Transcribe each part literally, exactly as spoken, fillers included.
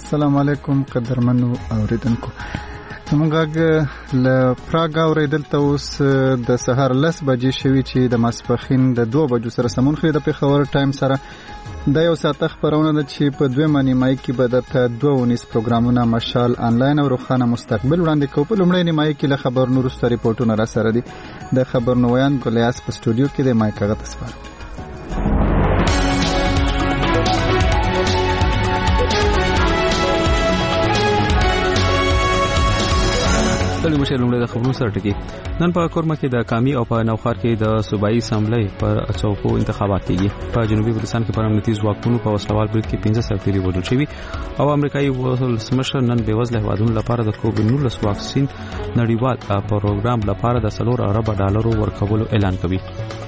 السلام علیکم قدرمنو اوریدونکو. موږ له پراګ اوریدل ته اوس د سهار لس بجې شوي چې د ماسپښین د دوه بجو سره سمون خوري د پېښور ټایم سره. دا یو ساعته خپرونه ده چې په دویمه نیمایي کې به درته دوه ونیز پروګرامونه مشال آنلاین او روښانه مستقبل وړاندې کوو. په لومړۍ نیمایي کې له خبرونو وروسته ریپورټونه را سره دي. د خبرونو ویاند ګلیاس په سټوډیو کې د مایک هغه ته سپارم. تللی مشه لومړی د خبرونو سره ټکی. نن په کورما کې د کامی او په نوخار کې د صوبایي اسمبلی پر څوکو انتخابات کیږي. په جنوبي وزیرستان کې پر امنیتي ځواکونو په وسلوال برید کې پنځه سرتیري وژل شوي او امریکایي ولسمشر نن بېوزله هېوادونو لپاره د کووډ نولس واکسین نړیوال پروګرام لپاره د څلور اربه ډالرو ورکولو اعلان کوي.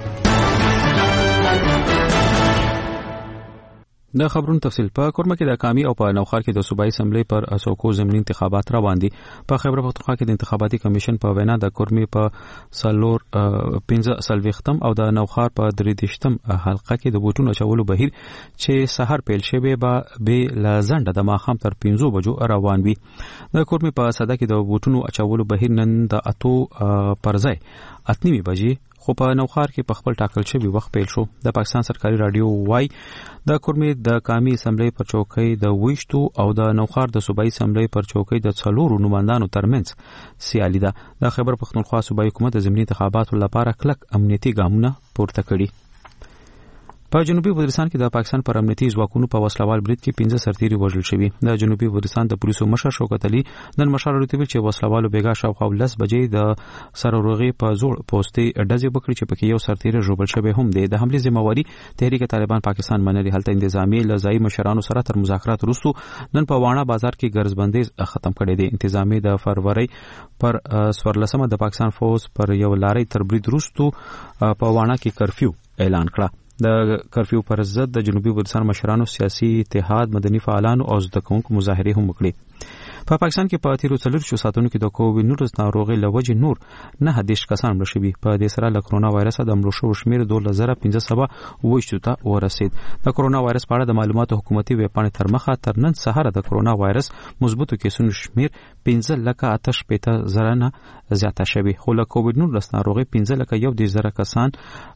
د خبرونو تفصیل. په کورما کې د کامی او په نوخار کې د صوبایي اسمبلی پر څوکو ضمني انتخابات روان دي. په خیبر پختونخوا کې د انتخاباتي کمیشن په وینا د کورمي په سلور پنځه سلويختم او د نوخار په درې دشتم حلقه کې د ووټونو اچولو بهیر چې سحر پیل شوی به به لزنده د ماخام تر پنځه بجو روان وي. د کورمي په صدا کې د ووټونو اچولو بهیر نن د اتو پرځای اتنیمه بجې خو په نوخار کې په خپل ټاکل شوی وخت پیل شو. د پاکستان سرکاري رادیو وای د کورمي د کامی اسمبلی پر چوکۍ د وښتو او د نوخار د صوبایي اسمبلی پر چوکۍ د څلورو نمائندانو ترمنځ سیالي ده. د خیبر پختونخوا صوبایي حکومت د ضمني انتخاباتو لپاره کلک امنیتي ګامونه پورته کړي. په جنوبي وزیرستان کې د پاکستان پر امنیتي ځواکونو په وسلوال برید کې پنځه سرتیري وژل شوي. د جنوبي وزیرستان د پولیسو مشر شوکت علي نن مشر ورته ویل چې وسلوالو بیګا شاوخوا لس بجې د سرورغي په زوړ پوسټي ډزې وکړي چې پکې یو سرتیري ژوبل شوی هم دی. د حمله ذمہواری تحریک طالبان پاکستان منلي. هلته انتظامی لزای مشرانو سره تر مذاکرات وروسته نن په واڼه بازار کې ګرځبندي ختم کړي دي. انتظامی د فروری پر سورلسمه د پاکستان فوج پر یو لاري تر برید وروسته په واڼه کې کرفیو اعلان کړه. د کرفیو پر ضد د جنوبي وزیرستان مشرانو سیاسي اتحاد مدني فعالانو او زده کوونکو مظاهره هم وکړي. په پاکستان کې په تیرو څلور شو ساتونو کې د کووډ نولس ناروغي لوجه نور نه دیش کسان مړ شوي. په دې سره له کرونا وایرس د مړو شو شمیر دوه زره پنځه سوه وشتو ته ورسید. د کرونا وایرس په اړه د معلوماتو حکومتي ویب پاڼې تر مخه تر نن سهار د کرونا وایرس مثبتو کیسونو شمیر پنځه لکه اته شپېته زره نه زیاته شوی. خو له کووډ نولس ناروغي پنځه لکه یو د زره کسان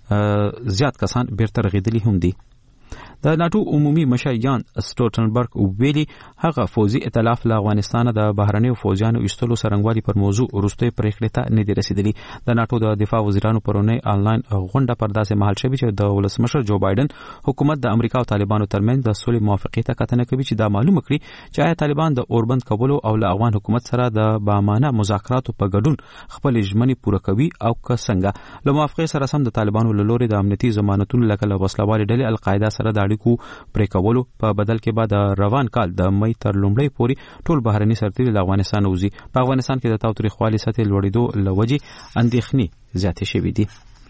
زیات کسان بیرته رغیدلي هم دي. د ناتو عمومي مشر یان سټولټنبرګ ویلي هغه فوزي ائتلاف له افغانستان د بهرنیو فوجانو ایستلو سرنګوالي پر موضوع وروستي پریکړې ته نه دی رسیدلی. د ناتو د دفاع وزیرانو پرونی آنلاین غونډه پر داسې مهال شوی چې د ولسمشر جو بایدن حکومت د امریکا او طالبانو ترمنځ د سولې موافقې ته کتنه کوي چې دا معلومه کړي چې آیا طالبان د اوربند کولو او له افغان حکومت سره د بامانه مذاکراتو په ګډون خپل ژمنې پوره کوي او که څنګه. له موافقې سره سم د طالبانو له لوري د امنیتي ضمانتونو لکه له وسلوالې ډلې القاعده سره د اړیکو پرې کولو په بدل کې بعد روان کال د مې تر لومړۍ پورې ټول بهرني سرتیري له افغانستان وځي. په افغانستان کې د تاوتریخوالي سطح لوړېدو لوجې اندېښنې زیاتې شوې دي.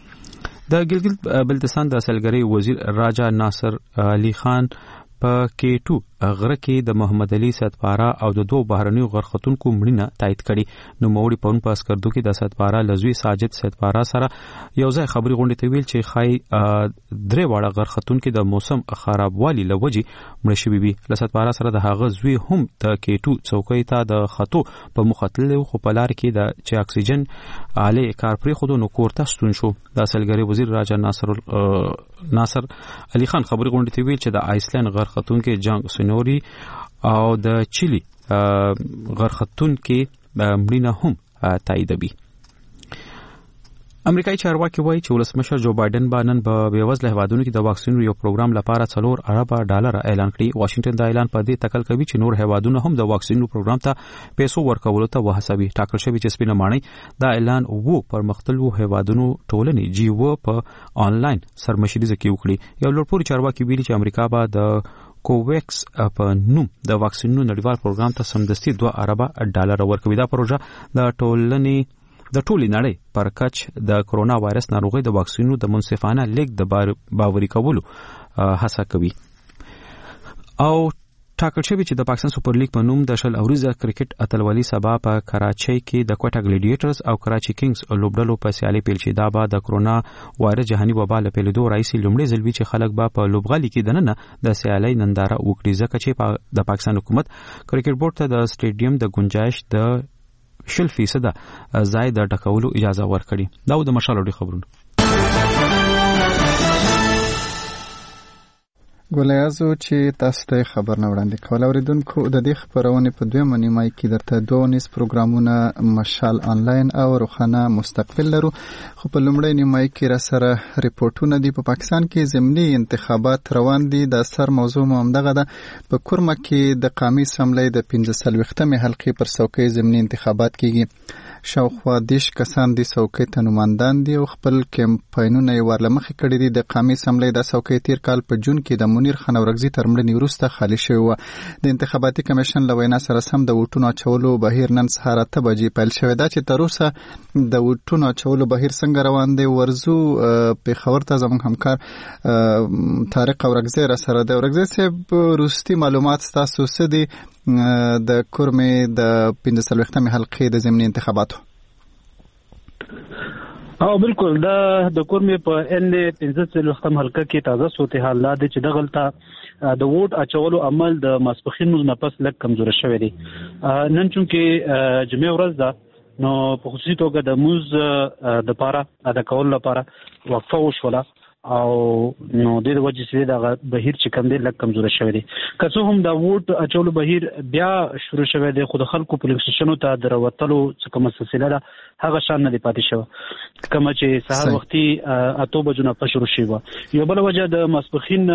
د ګلګت بلتستان د سلګري وزیر راجا ناصر علي خان په کېټو غره کې د محمد علي سدپارا او د دوه بهرنیو غرختونکو مړینه تایید کړي. نو موري پون په اسکردو کې د سدپارا لزوی ساجد سدپارا سره یو ځای خبري غونډه ته ویل چې خای درې واړه غرختونکو د موسم خرابوالي لوجي مړ شوی وي. لسدپارا سره د هغه زوی هم د کېټو څوکۍ ته د خطو په مخاطله خو په لار کې د چې اکسیجن آله کار پرې خودو نو کوړه ستون شو. د سلګري وزیر راجا ناصر ناصر علي خان خبري غونډه ته ویل چې د آیسلند غرختونکو جنگ سنوري او د چيلي غرختونکو مړینه هم تاییدوي. امریکایي چارواکي وایي چې ولسمشر جو بایدن باندې په بیوزله هیوادونو کې د واکسینو یو پروګرام لپاره څلور اربه ډالر اعلان کړی. واشنگټن دا اعلان په دې تکل کوي چې نور هیوادونه هم د واکسینو پروګرام ته پیسو ورکولو ته وهڅوي. ټاکل شوی چې سپینه ماڼۍ دا اعلان وو پرمختللو هیوادونو ټولنې جی و په آنلاین سرمشریزه کې وکړي. یو لوړپوړي چارواکي ویلي چې امریکا به د کوویکس په نوم د واکسینونو نړیوال پروګرام ته سمدستي دوه اربه ډالر ورکوي. دا پروژه د ټولنې د ټولې نړۍ پر کچ د کرونا وایرس ناروغي د واکسینونو د منصفانه لیک د باوري کولو هڅه کوي. او ټاکل شوی چې د پاکستان سپر لیګ په نوم د شل اوریزه کرکټ اتلولي سبا په کراچۍ کې د کوټا ګلیډیټرز او کراچي کینګز لوبډلو په سیالي پیل شي. دا به د کرونا وایرس جهاني وبا له پیلېدو راځي لومړی ځل چې خلک به په لوبغالي کې دننه د سیالي ننداره وکړي ځکه چې د پاکستان حکومت کرکټ بورډ ته د سټیډیم د گنجائش د شل فیصد ځای د ډکولو اجازه ورکړي. دا د مشالوړي خبرونه ګولیازو چې تاسو ته خبر نه وړاندې کول. اوریدونکو د دې خبرونه په دویمه نیمه کې درته دوه نس پروګرامونه مشال انلاین او روخانه مستقبل لرو، خو په لومړی نیمه کې را سره ریپورتونه دي. په پاکستان کې ضمني انتخابات روان دي. د سر موضوع هم دغه ده. په کورمه کې د قومي اسمبلی د پنځه څلوېښتمې حلقې پر څوکۍ ضمني انتخابات کیږي. شاوخوا دیش کسان دي څوکۍ ته نوماندان دي او خپل کمپاینونه یې ورلمخې کړي دي. د قومي اسمبلی د څوکۍ تیر کال په جون کې د منیر خان اورګزي تر مړینې وروسته خالي شوې وه. د انتخاباتي کمیشن له وینا سره سم د ووټونو اچولو بهیر نن سهار اته بجې پیل شوی ده. چې تر اوسه د ووټونو اچولو بهیر څنګه روان دی ورزو پېښور ته زموږ همکار طارق اورګزي را سره دی. اورګزي صاحب وروستي معلومات ستاسو څه دي د کورمې د پنځه څلوېښتمې حلقې د ضمني انتخاباتو؟ او بالکل دا د کورمې په ان پنځه څلوېښتم حلقه کې تازه صورتحال دا دی چې دغلته د ووټ اچولو عمل د ماسپښین نه پس لږ کمزوری شوی دی. نن چونکې جمعه ورځ ده نو په خصوصي توګه د موز د پاره ادا کول لپاره وقفه وشوله او نو د وجې سره د بهیر چې کم دی لږ کمزوری شوی دی. که څه هم د ووټ اچولو بهیر بیا شروع شوی دی خو د خلکو پولیس سټیشنونو ته د راوتلو څه کومه سلسله ده هغه شان نه دی پاتې شوی کومه چې سهار وختي اته بجو نه شروع شوی و. یو بل وجه د ماسپښین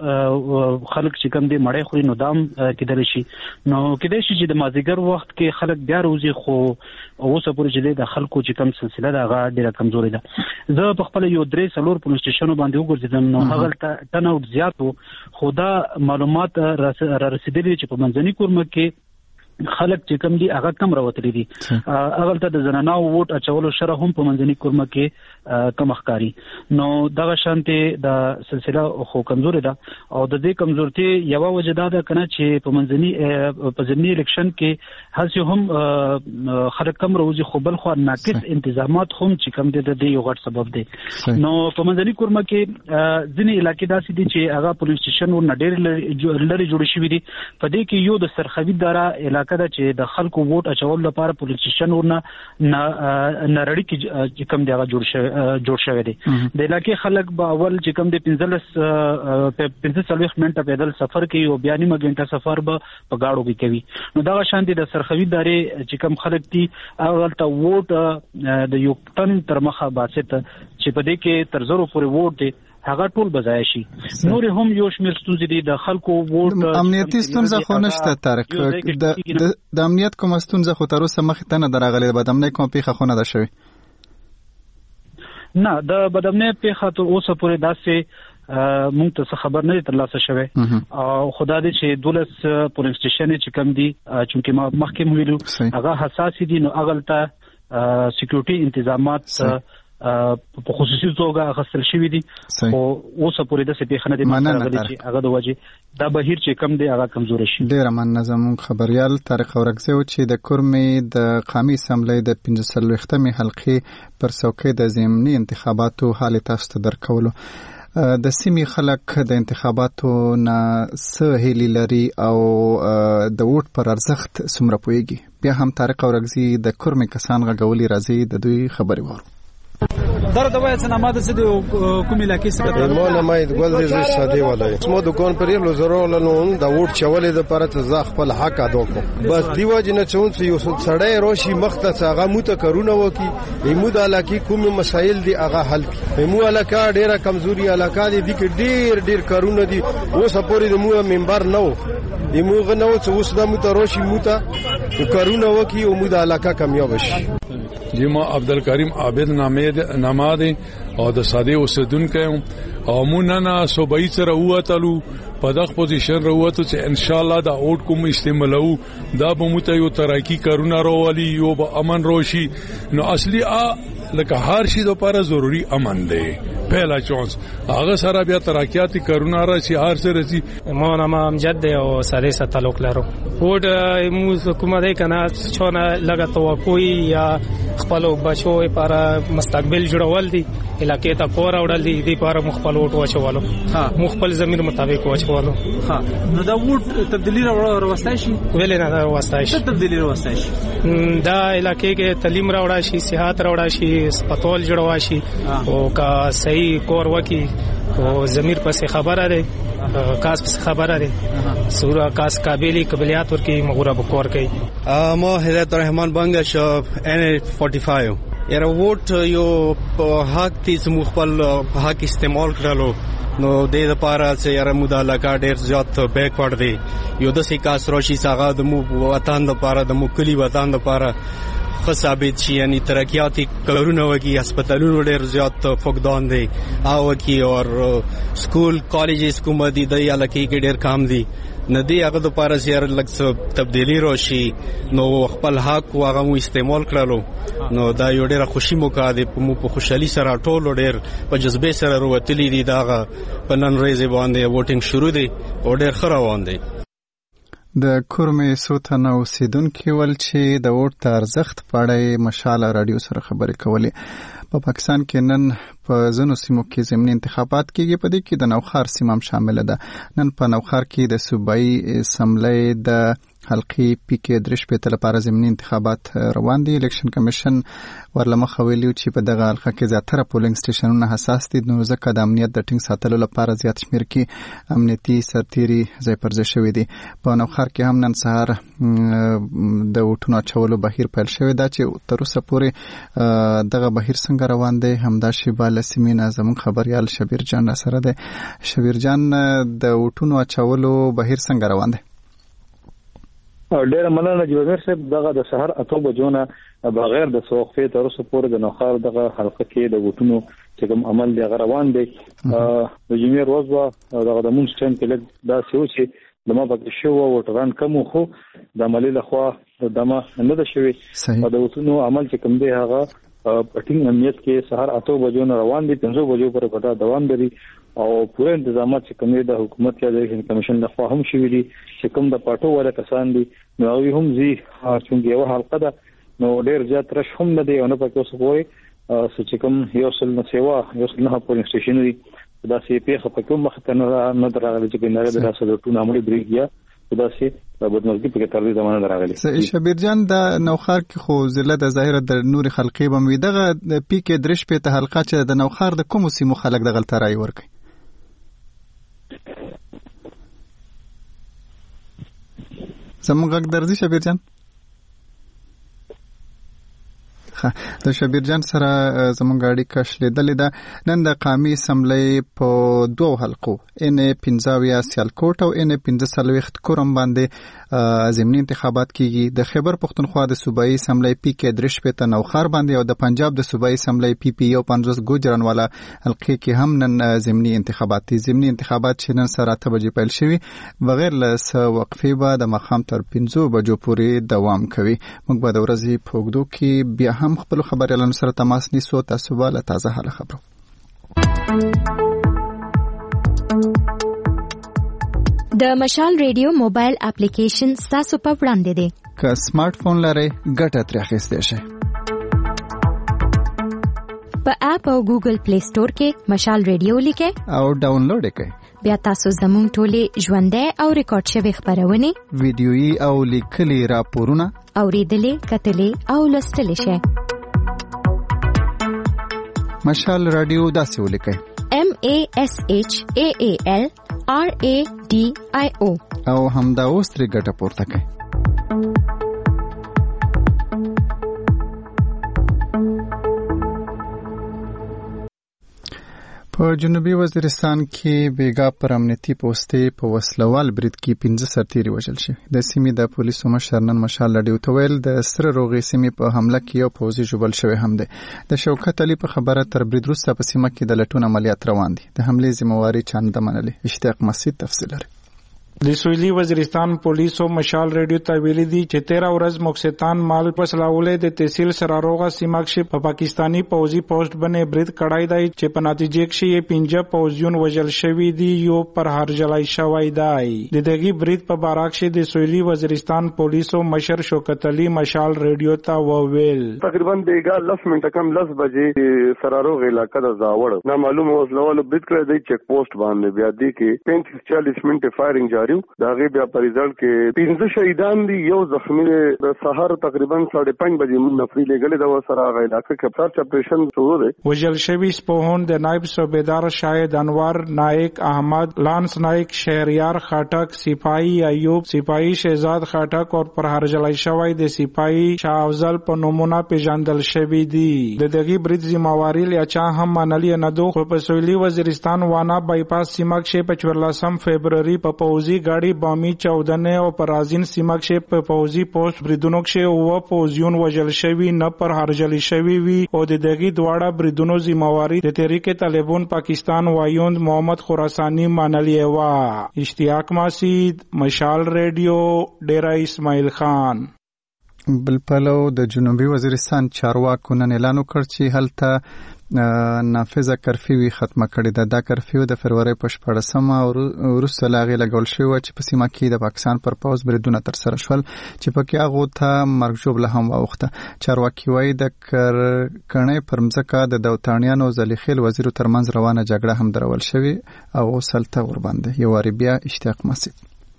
خلک چې کم دی مړی خوري نو دام کېدلی شي نو کېدای شي چې د مازدیګر وخت کې خلک بیا روزي خو اوسه پورې چې د خلکو چې کم سلسله ده هغه ډېره کمزوري ده. زه په خپل یو درې څلور پولیس سټیشنونو باندې وګرځیدم نو هغه ټن اوټ زیات وو خو دا معلومات را رسیدلي چې په منځني کورمه کې خلک چې کم دي هغه کم راوتلي دي. هغه ته د زنانو ووټ اچولو شره هم په منځني کورمه کې کم ښکاري نو دغه شانته د سلسله خو کمزوري ده او د دې کمزورتي یو وجه دا ده کنه چې په منځني په ضمني الیکشن کې هڅه هم خلک کم راوځي خو بل خو ناقص انتظامات هم چې کم دي د دې یو غټ سبب دی. نو په منځني کورمه کې ځینې علاقې داسې دي چې هغه پولیس سټیشن ور نډیر لري جوړ شوی دي. په دې کې یو د سرخوي دارا کده چې د خلکو ووټ اچول لپاره پولیس سټیشن ورنه نړۍ کې کم دی هغه جوړ شوی جوړ شوی دی. د علاقې خلک به اول چې کم دی پنځلس پنځه څلوېښت منټه پیدل سفر کوي او بیا نیمه غنټه سفر به په گاډو کې کوي. نو دا شان دي د سرخوي دارې چې کم خلک دي هغه ته ووټ د یو تن تر مخه باسط چې په دې کې تر زرو پورې ووټ دی هغه ټول بځای شي. نور هم یو شمېر ستونزې دي د خلکو ووټ امنیتي ستونزه خو نشته. طارق د د امنیت کومه ستونزه خو تر اوسه مخې ته نه درغلې د بدامنۍ کومه پیښه خو نه ده شوې؟ نه د بدامنۍ پیښه تر اوسه پورې داسې مونږ ته خبر نه ترلاسه شوی او خدا دې چې دولس پولیس سټیشن چې کم دي چونکه ما مخکې ویلو هغه حساس دي نو اغلته سکیورټي انتظامات په خصوصي توګه غسل شوی دي او اوسه پورې د سپېخ نه دي مانغلي چې هغه د وجه دا بهیر چې کم دی هغه کمزوري شي. ډیر منظم خبريال طارق اورګزي چې د کورمې د قومي اسمبلی د پنځه څلوېښتمې حلقې پر څوکۍ د ضمني انتخاباتو حال تاسو ته درکولو. د سیمې خلک د انتخاباتو نه څه هیلې لري او د ووټ پر ارزښت څومره پوهیږي؟ بیا هم طارق اورګزي د کورمې کسان غږولي راځي د دوی خبرې وورو. در دوای سنامه د سدي کوم علاقې څخه مو نه مې ګول دې ساده ولای سمو دکان پر یو زرو لنون دا ووټ چولې د پرته ز خپل حق ادا کو بس دیو جن چون څه یو سړی روشي مخته څنګه مو ته کرونه وکي ایمو د علاقې کوم مسایل دي هغه حل ایمو علاقې ډیره کمزوري علاقې دي کې ډیر ډیر کرونه دي اوس پورې د مو منبر نو ایمو غنو څه اوس د مو ته روشي مو ته کرونه وکي او مو د علاقې کامیاب شي. جی ما عبدالکریم عابد نامه دی او د ساده اوسیدونکو او مونږ نه صوبایي سره ووتلو په دغه پوزیشن راوته چې ان شاء الله دا اوټ کوم استعمالو دا به مو ته یو ترقی کارونه راولي یو به امن روشي. نو اصلي ا لکه هر شي د لپاره ضروری امن دی پهلا چانس هغه سره بیا ترقیاتی کارونه راشي هر څه راشي. ما نام امجد دی او سره سره تعلق لرو. وډ مو حکومت کنه چونه لګا توقعي یا خپل بچو لپاره مستقبل جوړول دي علاقې ته کور اورل دي د لپاره مخبل وټ واچولو مخبل زمير مطابق واچولو. ها نو دا وټ تبدیلی راوستای شي ویل نه راوستای شي تبدیلی راوستای شي دا علاقې کې تعلیم راوړا شي صحت راوړا شي سپټول جوړوا شي او کا صحیح کور وکي او زمير پس خبره ده کاس پس خبره ده سورا کاس قابلیت قبلیت ورکی مغوره بکور کوي. ما هدایت الرحمن بنگش ان پنځه پنځه یره ووټ یو حق تیز مخبل حق استعمال کړلو نو د لپاره چې یره مداله کا ډیر زیات بیکورډ دی یو د سیکاس روشي ساغه د مو وطن لپاره د مو کلی وطن لپاره ثابت شي یعنی ترقیاتی کارونه وکي هسپتالونو ډیر زیات فقدان دي او کی اور سکول کالجز کوم دي د علاقې کې ډیر کام دي ندی هغه د پاره زیار لږ تبدیلی راشي نو خپل حق واغه مو استعمال کړلو نو دا یو ډیره خوشي موکا دی مو په خوشحالي سره ټول ډیر په جذبه سره وروتلی دي داغه په نن ورځ باندې ووټینګ شروع دي او ډیر ښه روان دي. د کورمې سوتنه اوسیدونکو ول چې د ووټ تر ارزښت په اړه مشال رادیو سره خبرې کولې. په پاکستان کې نن په ځینو سیمو کې ضمني انتخابات کېږي په دې کې د نوخار سیمه هم شامل ده. نن په نوخار کې د صوبایي اسمبلی د حلقي پی کې درش په تل لپاره ضمني انتخابات روان دي. الیکشن کمیشن ورلمخه ویلي چې په دغه حلقه کې زیاتره پولینګ سټیشنونه حساس دي نو ځکه د امنیت د ټینګ ساتلو لپاره زیات شمیر کې امنیتي سرتيري ځای پر ځای شوی دي. په نوخار کې هم نن سهار د وټونو اچولو بهیر پیل شوی دا چې تر اوسه پورې دغه بهیر څنګه روان دی همدا شی بل سیمینه زمون خبريال شبیر جان سره ده. شبیر جان د وټونو اچولو بهیر څنګه روان دی؟ ډېر مننه جوړ صاحب دغه د سحر اته بجو نه بغیر د سوقفه تر اوسه پورې د نوخار دغه حلقه کې د وټونو چې کوم عمل دی روان دی. د جمعې ورځ وا دغه د مونږ ټیم کې لږ دا څه چې د ما پکې شو وټران کم خو د عملي لخوا دمه نه ده شوی د وټونو عمل چې کوم دی هغه پټینګ امنیت کې سحر اته بجو نه روان دي پنځه بجو پورې پتا دوام لري او پوره تنظیمات چې کوم د حکومت یا د الیکشن کمیشن لخوا هم شوی دي چې کوم د پټو ولا کسان دي نو هغه هم زی چې یو حلقه ده نو ډیر زیات رش هم نه دی او نه پکې اوس کوی چې کوم یو سل نه سیوا یو سل نه پولینګ سټیشن دي دا سي پی خو په کوم مخ ته نه نه دراغلي چې ګناره د راسه ټول عملي بریګیا دا سي په بدمزګي په تر دې زمانه دراغلي. شبیر جان د نوخار کې خو ضلع د ظاهره د نور خلقي بموي دغه پی کې درش په ته حلقه چې د نوخار د کوم سیمو خلک د غلطرای ورکي زموږ غږ درځي شبیر جان؟ د شبیر جان سره زموږ اړیکه کښلېدلې ده. نن د قومي اسمبلی په دوه حلقو ان پنځاویا سیالکوټ او ان پنځه څلوېښت کورم باندې ضمني انتخابات کیږي. د خیبر پښتونخوا د صوبایي اسمبلی پی کې درش په نوخار باندې او د پنجاب د صوبایي اسمبلی پی پی یو پنځوس ګوجرانوالا حلقې کې هم نن ضمني انتخابات دي. ضمني انتخابات چې نن سره اته بجې پیل شوي بغیر له وقفې به د ماښام تر پنځو بجو پورې دوام کوي. موږ به د ورځې په اوږدو کې بیا هم خپل خبريالانو سره تماس نیسو تاسو به له تازه حال خبرو. د مشال ریډیو موبایل اپلیکیشن تاسو په وړاندې دی. که سمارټ فون لرئ ګټه ترې اخیستی شئ. په اپ او ګوګل پلی سٹور کې مشال ریډیو لیکئ او ډاونلوډ کړئ. بیا تاسو زموږ ټولې ژوندۍ او ریکارډ شوی خبرونه ویډیويي او لیکلي راپورونه اوریدلې کتلې او لوستلې شئ. مشال رادیو داسې ولیکئ M A S H A A L R A D I O او همدا اوس ترې ګټه پورته کړئ. په جنوبي وزیرستان کې بیګا پر امنیتي پوستې په وسلوال برید کې پنځه سرتیري وژل شوي. د سیمې د پولیسو مشر نن مشال رادیو ته ویل د سره روغې سیمې په حمله کې یو پوځي ژوبل شوی هم دی. د شوکت علي په خبره تر برید وروسته په سیمه کې د لټون عملیات روان دي. د حملې ذمہواري چا نه ده منلې. اشتیاق مسعود تفصیل لري. د سویلي وزیرستان پولیسو مشال ریډیو ته ویلي دي چې تیرا ورځ موکستان مال پسلاولې د تحصیل سراروغه سیمه کې په پاکستانی پوځي پوسټ باندې برید کړای دی چې په نتیجه کې یې پنځه پوځیون وژل شوی دي یو پر هرجلای شوی دی د دغه برید په باره کې د سویلي وزیرستان پولیسو مشر شوکت علي مشال ریډیو ته وویل تقریبا دغه لس منټه کم لس بجې سراروغه علاقې د زاوړ نه معلومه وسلوال برید کړی دی چیک پوسټ باندې بیا دی کې پینتیس چالیس منټه فایرینګ جاری دا غي بیا په ریزلټ کې پنځه شهیدان دي یو زخمی د سحر تقریبا ساڑھے پنځه بجې موږ نفري لګلې دا وسره غي علاقې کې سرچ اپریشن شروع دی وجل شوی سپوهون د نائب صوبیدار شاهد انور نائک احمد لانس نائک شهریار خاټک سپاهی ایوب سپاهی شهزاد خاټک او پر هرجلای شوی د سپاهی شاه افضل په نومونه پیژندل شوی دی د دغه برید ذمہواری لیا چا هم منلی نه دوه په سویلي وزیرستان وانا بایپاس سیمه کې په چورلسم فبرवरी په پوزي गाड़ी बामी चौदने او پرازین سیمه کې په پوزي پوسټ بریدونو کې او پوزیون وجل شوی نه پر هرجلی شوی وی او د دغه دواړه بریدونو ذمہواری د تحریک طالبان پاکستان وایوند محمد خراسانی منلی وا اشتیاق ماسید مشال ریډیو ډیرا اسماعیل خان بلپلو د جنوبي وزیرستان چارواکو نن اعلان وکړ چې هلته نافذه کرفیو ختمه کړې ده. دا کرفیو د فروری په شپاړسمه وروسته له هغې لګول شوې وه چې په سیمه کې د پاکستان پر پوځ بریدونه ترسره شول چې پکې هغو ته مرګ ژوبله هم واوښته. چارواکي وایي د کرکڼۍ پر مځکه د دوتانیانو او زلیخیل وزیرو ترمنځ روانه جګړه هم درول شوې او اوس هلته ورباندې یو وارې بیا اشتیاق مسید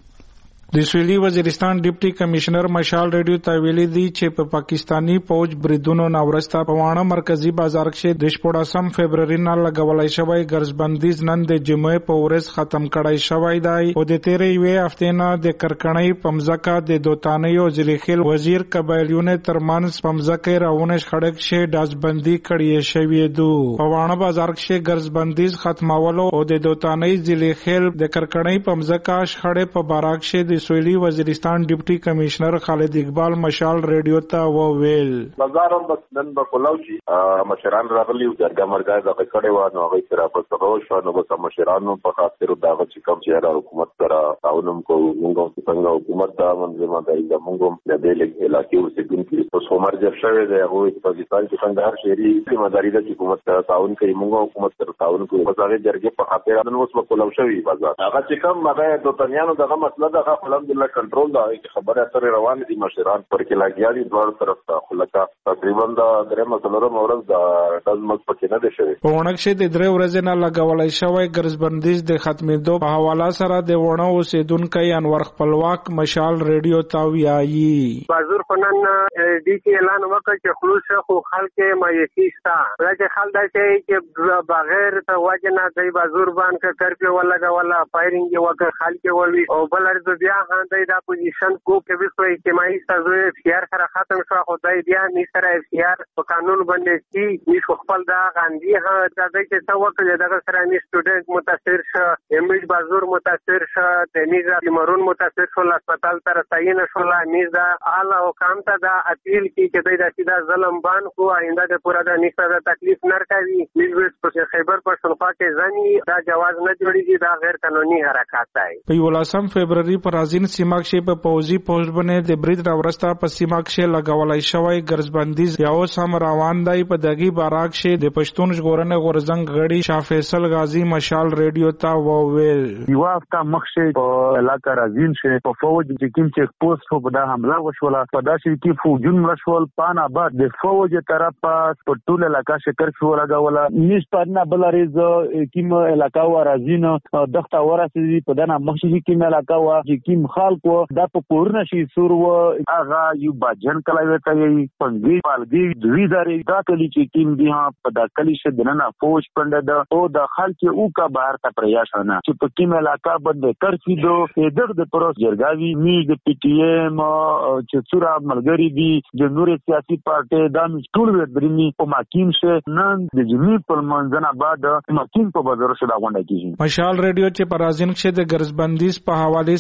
د سویلي وزیرستان ډیپټي کمشنر مشال ریډیو ته ویلي دي چې په پاکستانی پوج بریدونو ناورسته په وانه مرکزی بازار کې د شپږم فبرवरी نه لګولای شوی ګرځبندیز نن د جمعې په ورځ ختم کړای شوی دی او د تیرې وی هفته نه د کرکڼۍ پمزکا د دوتانې او زلیخیل وزیر قبایلیونه ترمنځ پمزکه راونه خړک شه دازبندي کړی شوی دو په وانه بازار کې ګرځبندیز ختمولو او د دوتانې زلیخیل د کرکڼۍ پمزکا شخړې په باراک شه د سویلي وزیرستان ډیپټي کمشنر خالد اقبال مشال ریډیو ته وویل بازارم بس نن په کولاوچی مشران راغلی جرګه مرګه د کړي و نو هغه سره په تاسو شو نو بس مشرانو په خاطر دا چې کوم چې را حکومت سره تعاون کو موږ څنګه حکومت دا منځما دی د موږ د دې علاقې اوسېدونکو په سومر جب شوی دی هغه په پاکستان کې څنګه هر شهري ذمہ داری د حکومت سره تعاون کوي موږ حکومت سره تعاون کوو په هغه جرګه په خاطر نن اوس په کولاوشي بازار هغه چې کوم هغه د تنیانو دغه مسله ده الحمدلله کنټرول دا خبره سره روان دي مشران پر کې لاګیاري دوړ طرف ته خلک تقریبا دا درې مسلره مورز دا دزمت پکې نه دي شوی په ونک شه د درې ورځې نه لګولای شوی ګرځبندیز د ختمېدو په حواله سره د ونه اوسیدونکو انور خپلواک مشال ریډیو ته ویایي بازار فنن دي کې اعلان وکړ چې خلوص خو خلک مایسي ستا راځي خلک دا چې بغیر ته وجنه د بازار باندې کرپی ولا ولا فایرینګ وکړ خلک ولوي او بلر بیا هاندې دا پوزیشن کو کې به کوئی اجتماعي سازو اختیار سره ختم شو خدای بیا نه سره اختیار په قانون باندې چې نس خپل دا غاندي ها دا چې څو وخت دغه سره نه سټوډنټ متاثر شه امیج بازور متاثر شه د نیزه تیمرون متاثر شو هسپتال تر تعین شو لا نیزه اعلی حکام ته دا اپیل کی چې دا سیدا ظلم بان کو آینده د پورا د نشه د تکلیف نرکوي نیوز په خیبر پښتونخوا کې ځنی دا جواز نه جوړیږي دا غیر قانوني حرکت دی. په ولسم فبرवरी پر ازین سیمه کې په پوزي پوسټ باندې د برید راورسته په سیمه کې لګولای شوی ګرځبندیز یا اوس هم روان دی په دغه باراک کې د پښتون ژغورنې غورزنګ غړي شاه فیصل غازی مشال ریډیو ته وویل یو هفته مخکې په علاقه رازین شه په فوج چې کوم چې پوسټ په دا حمله وشوله په داسې کې فوجون مشول پان آباد د فوج طرف په ټول علاقه کې کرفیو لګوله نشپارنه بلریز کوم علاقه و رازین دغه ورسې په دنا مخکې کوم علاقه و چې کوم خلکو دا په پورنه شي سور و هغه یو باجن کلاوي کوي پنځه پالګي دوی داري دا کلی چې کیم دي ها په دا کلی شه دنه فوج پند د او د خلک او کا بهر ته پریاش نه چې په کوم علاقه بد کرفي دو دغه د پروس جرګاوي می د پی ټی ایم چې څورا ملګری دي د نور سیاسي پارټي د ټول وربرني په ماکیم شه نن د جمی په منځنه بعد ماکیم په بازار شه دا غونډه کیږي. مشال ریډیو چې پرازین کې د ګرځبندیز په حواله سره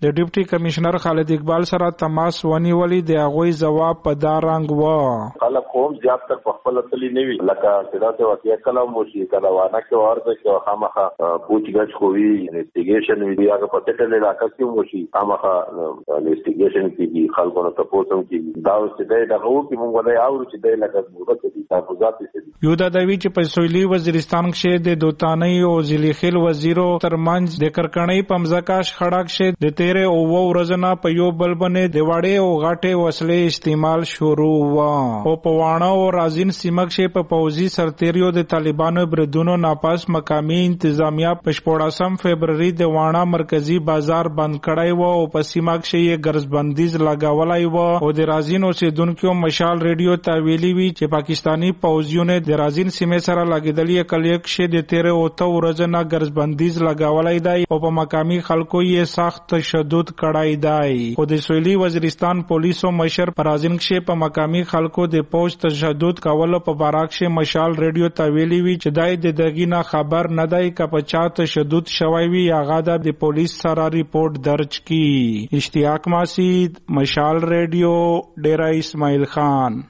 د ډیپټي کمشنر خالد اقبال سره تماس ونیولې د هغوی جواب په دا رنګ و. خلک قوم زیات تر په خپل تللی نه وي لکه چې دا څه واقعیا کلام وشي کله وانه کې ورته چې خامخا پوچګچ کوي انویسټیګیشن وی هغه په ټټل علاقې کې وشي خامخا انویسټیګیشن کیږي خلکو ته پوښتنه کیږي دا چې دا هغه کې موږ ولای او چې دا لکه موږ ته تحفظات دي یو دا دوی چې په سویلي وزیرستان کې د دوتاني او ضلع خیل وزیرو ترمنځ د کرکړنۍ پمزکاش خړاک شه د تیرې او و ورځنا په یو بل باندې د وړې او غاټې وسلې استعمال شروع و او په وانه او رازین سیمک شه په پوزي سرتیریو د طالبانو بردونو ناپاس مقامی انتظامیه په شپږم فبرवरी د وانه مرکزی بازار بند کړای و او په سیمک شه یې ګرځبندیز لگاولای و او د رازین اوسیدونکو مشال ریډیو ته ویلي وی چې پاکستانی پوزیونه د رازین سیمه سره لګیدلې کلیک شه د تیرې او تو ورځنا ګرځبندیز لگاولای دی او په مقامی خلکو یې سخت تشدد کړای دی. خو د سویلي وزیرستان پولیسو مشر پرازین شه په مقامی خلکو د پوج تشدد کول په باراک شه مشال ریډیو ته ویلي وی چې دای د دغینه خبر نه دی ک په چا تشدد شوی وی هغه د پولیس سره ریپورت درج کی. اشتیاق ماسید مشال ریډیو ډیرا اسماعیل خان.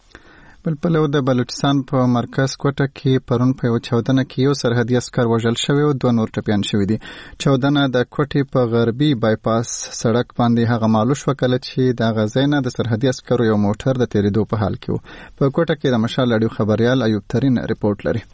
بل پلو د بلوچستان په مرکز کوټه کې پرون په یو چاودنه کې یو سرحدي عسکر وژل شوی او دوه نور ټپیان شوي دي. چاودنه د کوټې په غربي بایپاس سړک باندې هغه مالوش وکړه چې د غزینه د سرحدي عسکرو یو موټر د تیریدو په حال کې و. په کوټه کې د مشال اډیو خبريال ایوب ترین ریپورت لري.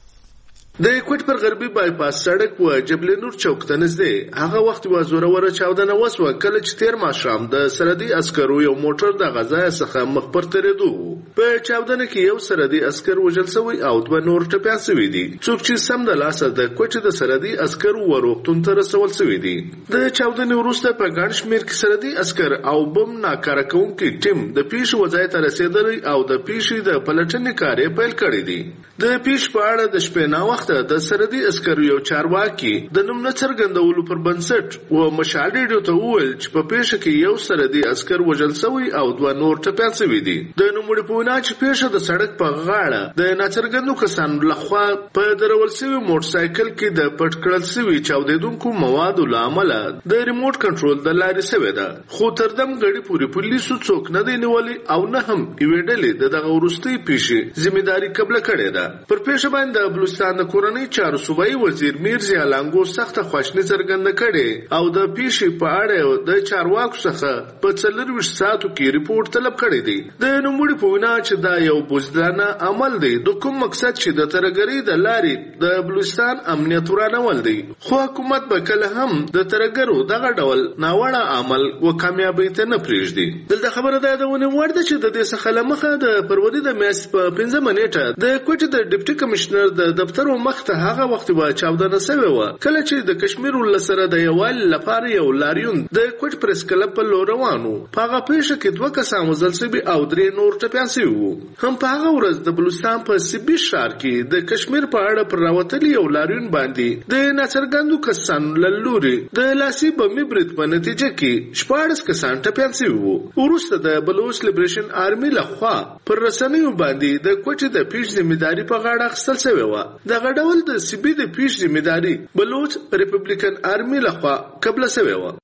د کوټ پر غربي بایپاس سړک و جبل نور چوک ته نږدې هغه وخت و زوره چاودنه وسوه کله چې تیر ماښام د سرحدي عسکرو یو موټر د غزا څخه مخ پر تیریدو. په چاودنه کې یو سرحدي عسکر وژل شوی او دوه نور ټپیان شوي دي. څوک چې سم د لاسه د کوټ د سرحدي عسکرو وروختون ته رسول شوي دي. د چاودنې وروسته په ګڼ شمېر کې سرحدي عسکر او بم ناکاره کوونکي ټیم د پیښې وځای ته رسېدلی او د پیښې د پلټنې کار یې پیل کړی دی. د پیښې په اړه د شپې ناوخته د سرحدي عسکرو یو چارواکي د نوم نه څرګندولو پر بنسټ و مشال ریډیو ته وویل چې په پیښه کې یو سرحدي عسکر وژل شوی او دوه نور ټپیان شوي دي. د نوموړي په وینا چې پیښه د سړک په غاړه د ناڅرګندو کسانو لخوا په درول شوي موټرسایکل کې د پټ کړل شوي چاودېدونکو موادو له امله د ریموټ کنټرول د لارې شوې ده. خو تر دم غړي پورې پولیسو څوک نه دی نیولي او نه هم یوې ډلې د دغه وروستۍ پیښې ذمہداري قبله کړې ده. پر پیښه باندې د بلوچستان د کورنۍ چارو صوبایي وزیر میرزا لانګو سخته خواشیني څرګنده کړې او د پیښې په اړه د چارواکو څخه په څلورویشت ساعتو کې ریپورت طلب کړی دی. د نوموړي په وینا چې دا یو بزدلانه عمل دی د کوم مقصد چې د ترګرۍ د لارې د بلوچستان امنیت ورانول دی. خو حکومت به کله هم د ترګرو دغه ډول ناوړه عمل و کامیابی ته نه پرېږدي. دلته خبره ده د ونې وړ ده چې د دې څخه له مخه د فروری د میاشتې په پنځمه نیټه د کوټې د ډیپټي کمشنر د دفتر مخ ته هغه وخت و چاودنه شوې وه کله چې د کشمیر ولس سره د یووالي لپاره یو لاریون د کوټ پریس کلب په لور روان و. په هغه پیښه کې دوه کسان وژل شوي او درې نور ټپیان شوي وو. هم په هغه ورځ د بلوچستان په سیبي ښار کې د کشمیر په اړه پر راوتلي یو لاریون باندې د ناڅرګندو کسانو له لورې د لاسي بمي برید په نتیجه کې شپاړس کسان ټپیان شوي وو. وروسته د بلوچ لیبریشن آرمي لخوا پر رسنیو باندې د کوټې د پیښې ذمہداري په غاړه اخیستل شوې وه. دغه ډول د سیبي د پیښې ذمہداري بلوچ ریپبلیکن آرمي لخوا قبله شوې وه.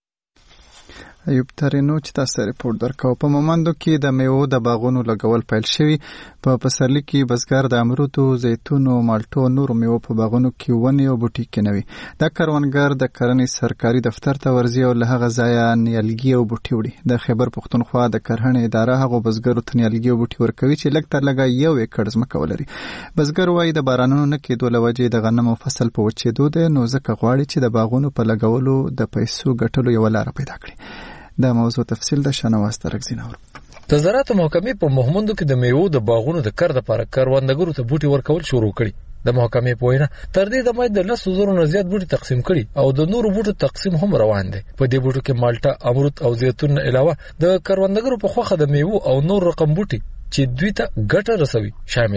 ایوب ترینو چې تاسو ریپورت درکاو. په مومندو کې د میوو د باغونو لګول پیل شوی. په پسرلي کې بزګر د امرودو، زیتونو، مالټو نورو میوو په باغونو کې ونې او بوټي کینوي. دا کروندګر د کرنې سرکاري دفتر ته ورځي او له هغه ځایه نیالګي او بوټي وړي. د خیبر پښتونخوا د کرهڼې اداره هغو بزګرو ته نیالګي او بوټي ورکوي چې لږ تر لږه یو ایکړ ځمکه ولري. بزګر وایي د بارانونو نه کېدو له وجې د غنمو فصل په وچېدو دی، نو ځکه غواړي چې د باغونو په لګولو د پیسو ګټلو یوه لاره پیدا کړي. دا موضوع تفصیل د شنواز ترکزین اور د زراعت محکمې په مهمندو کې د میوو د باغونو د کر لپاره کروندګرو ته بوټي ورکول شروع کړي. د محکمې په وینا تر دې دمه د لس زره نه زیات بوټي تقسیم کړي او د نورو بوټو تقسیم هم روان دي. په دې بوټو کې مالټه، امرود او زیتون علاوه د کروندګرو په خوخه د میوو او نور رقم بوټي چې دوی ته ګټه رسوي شامل دي.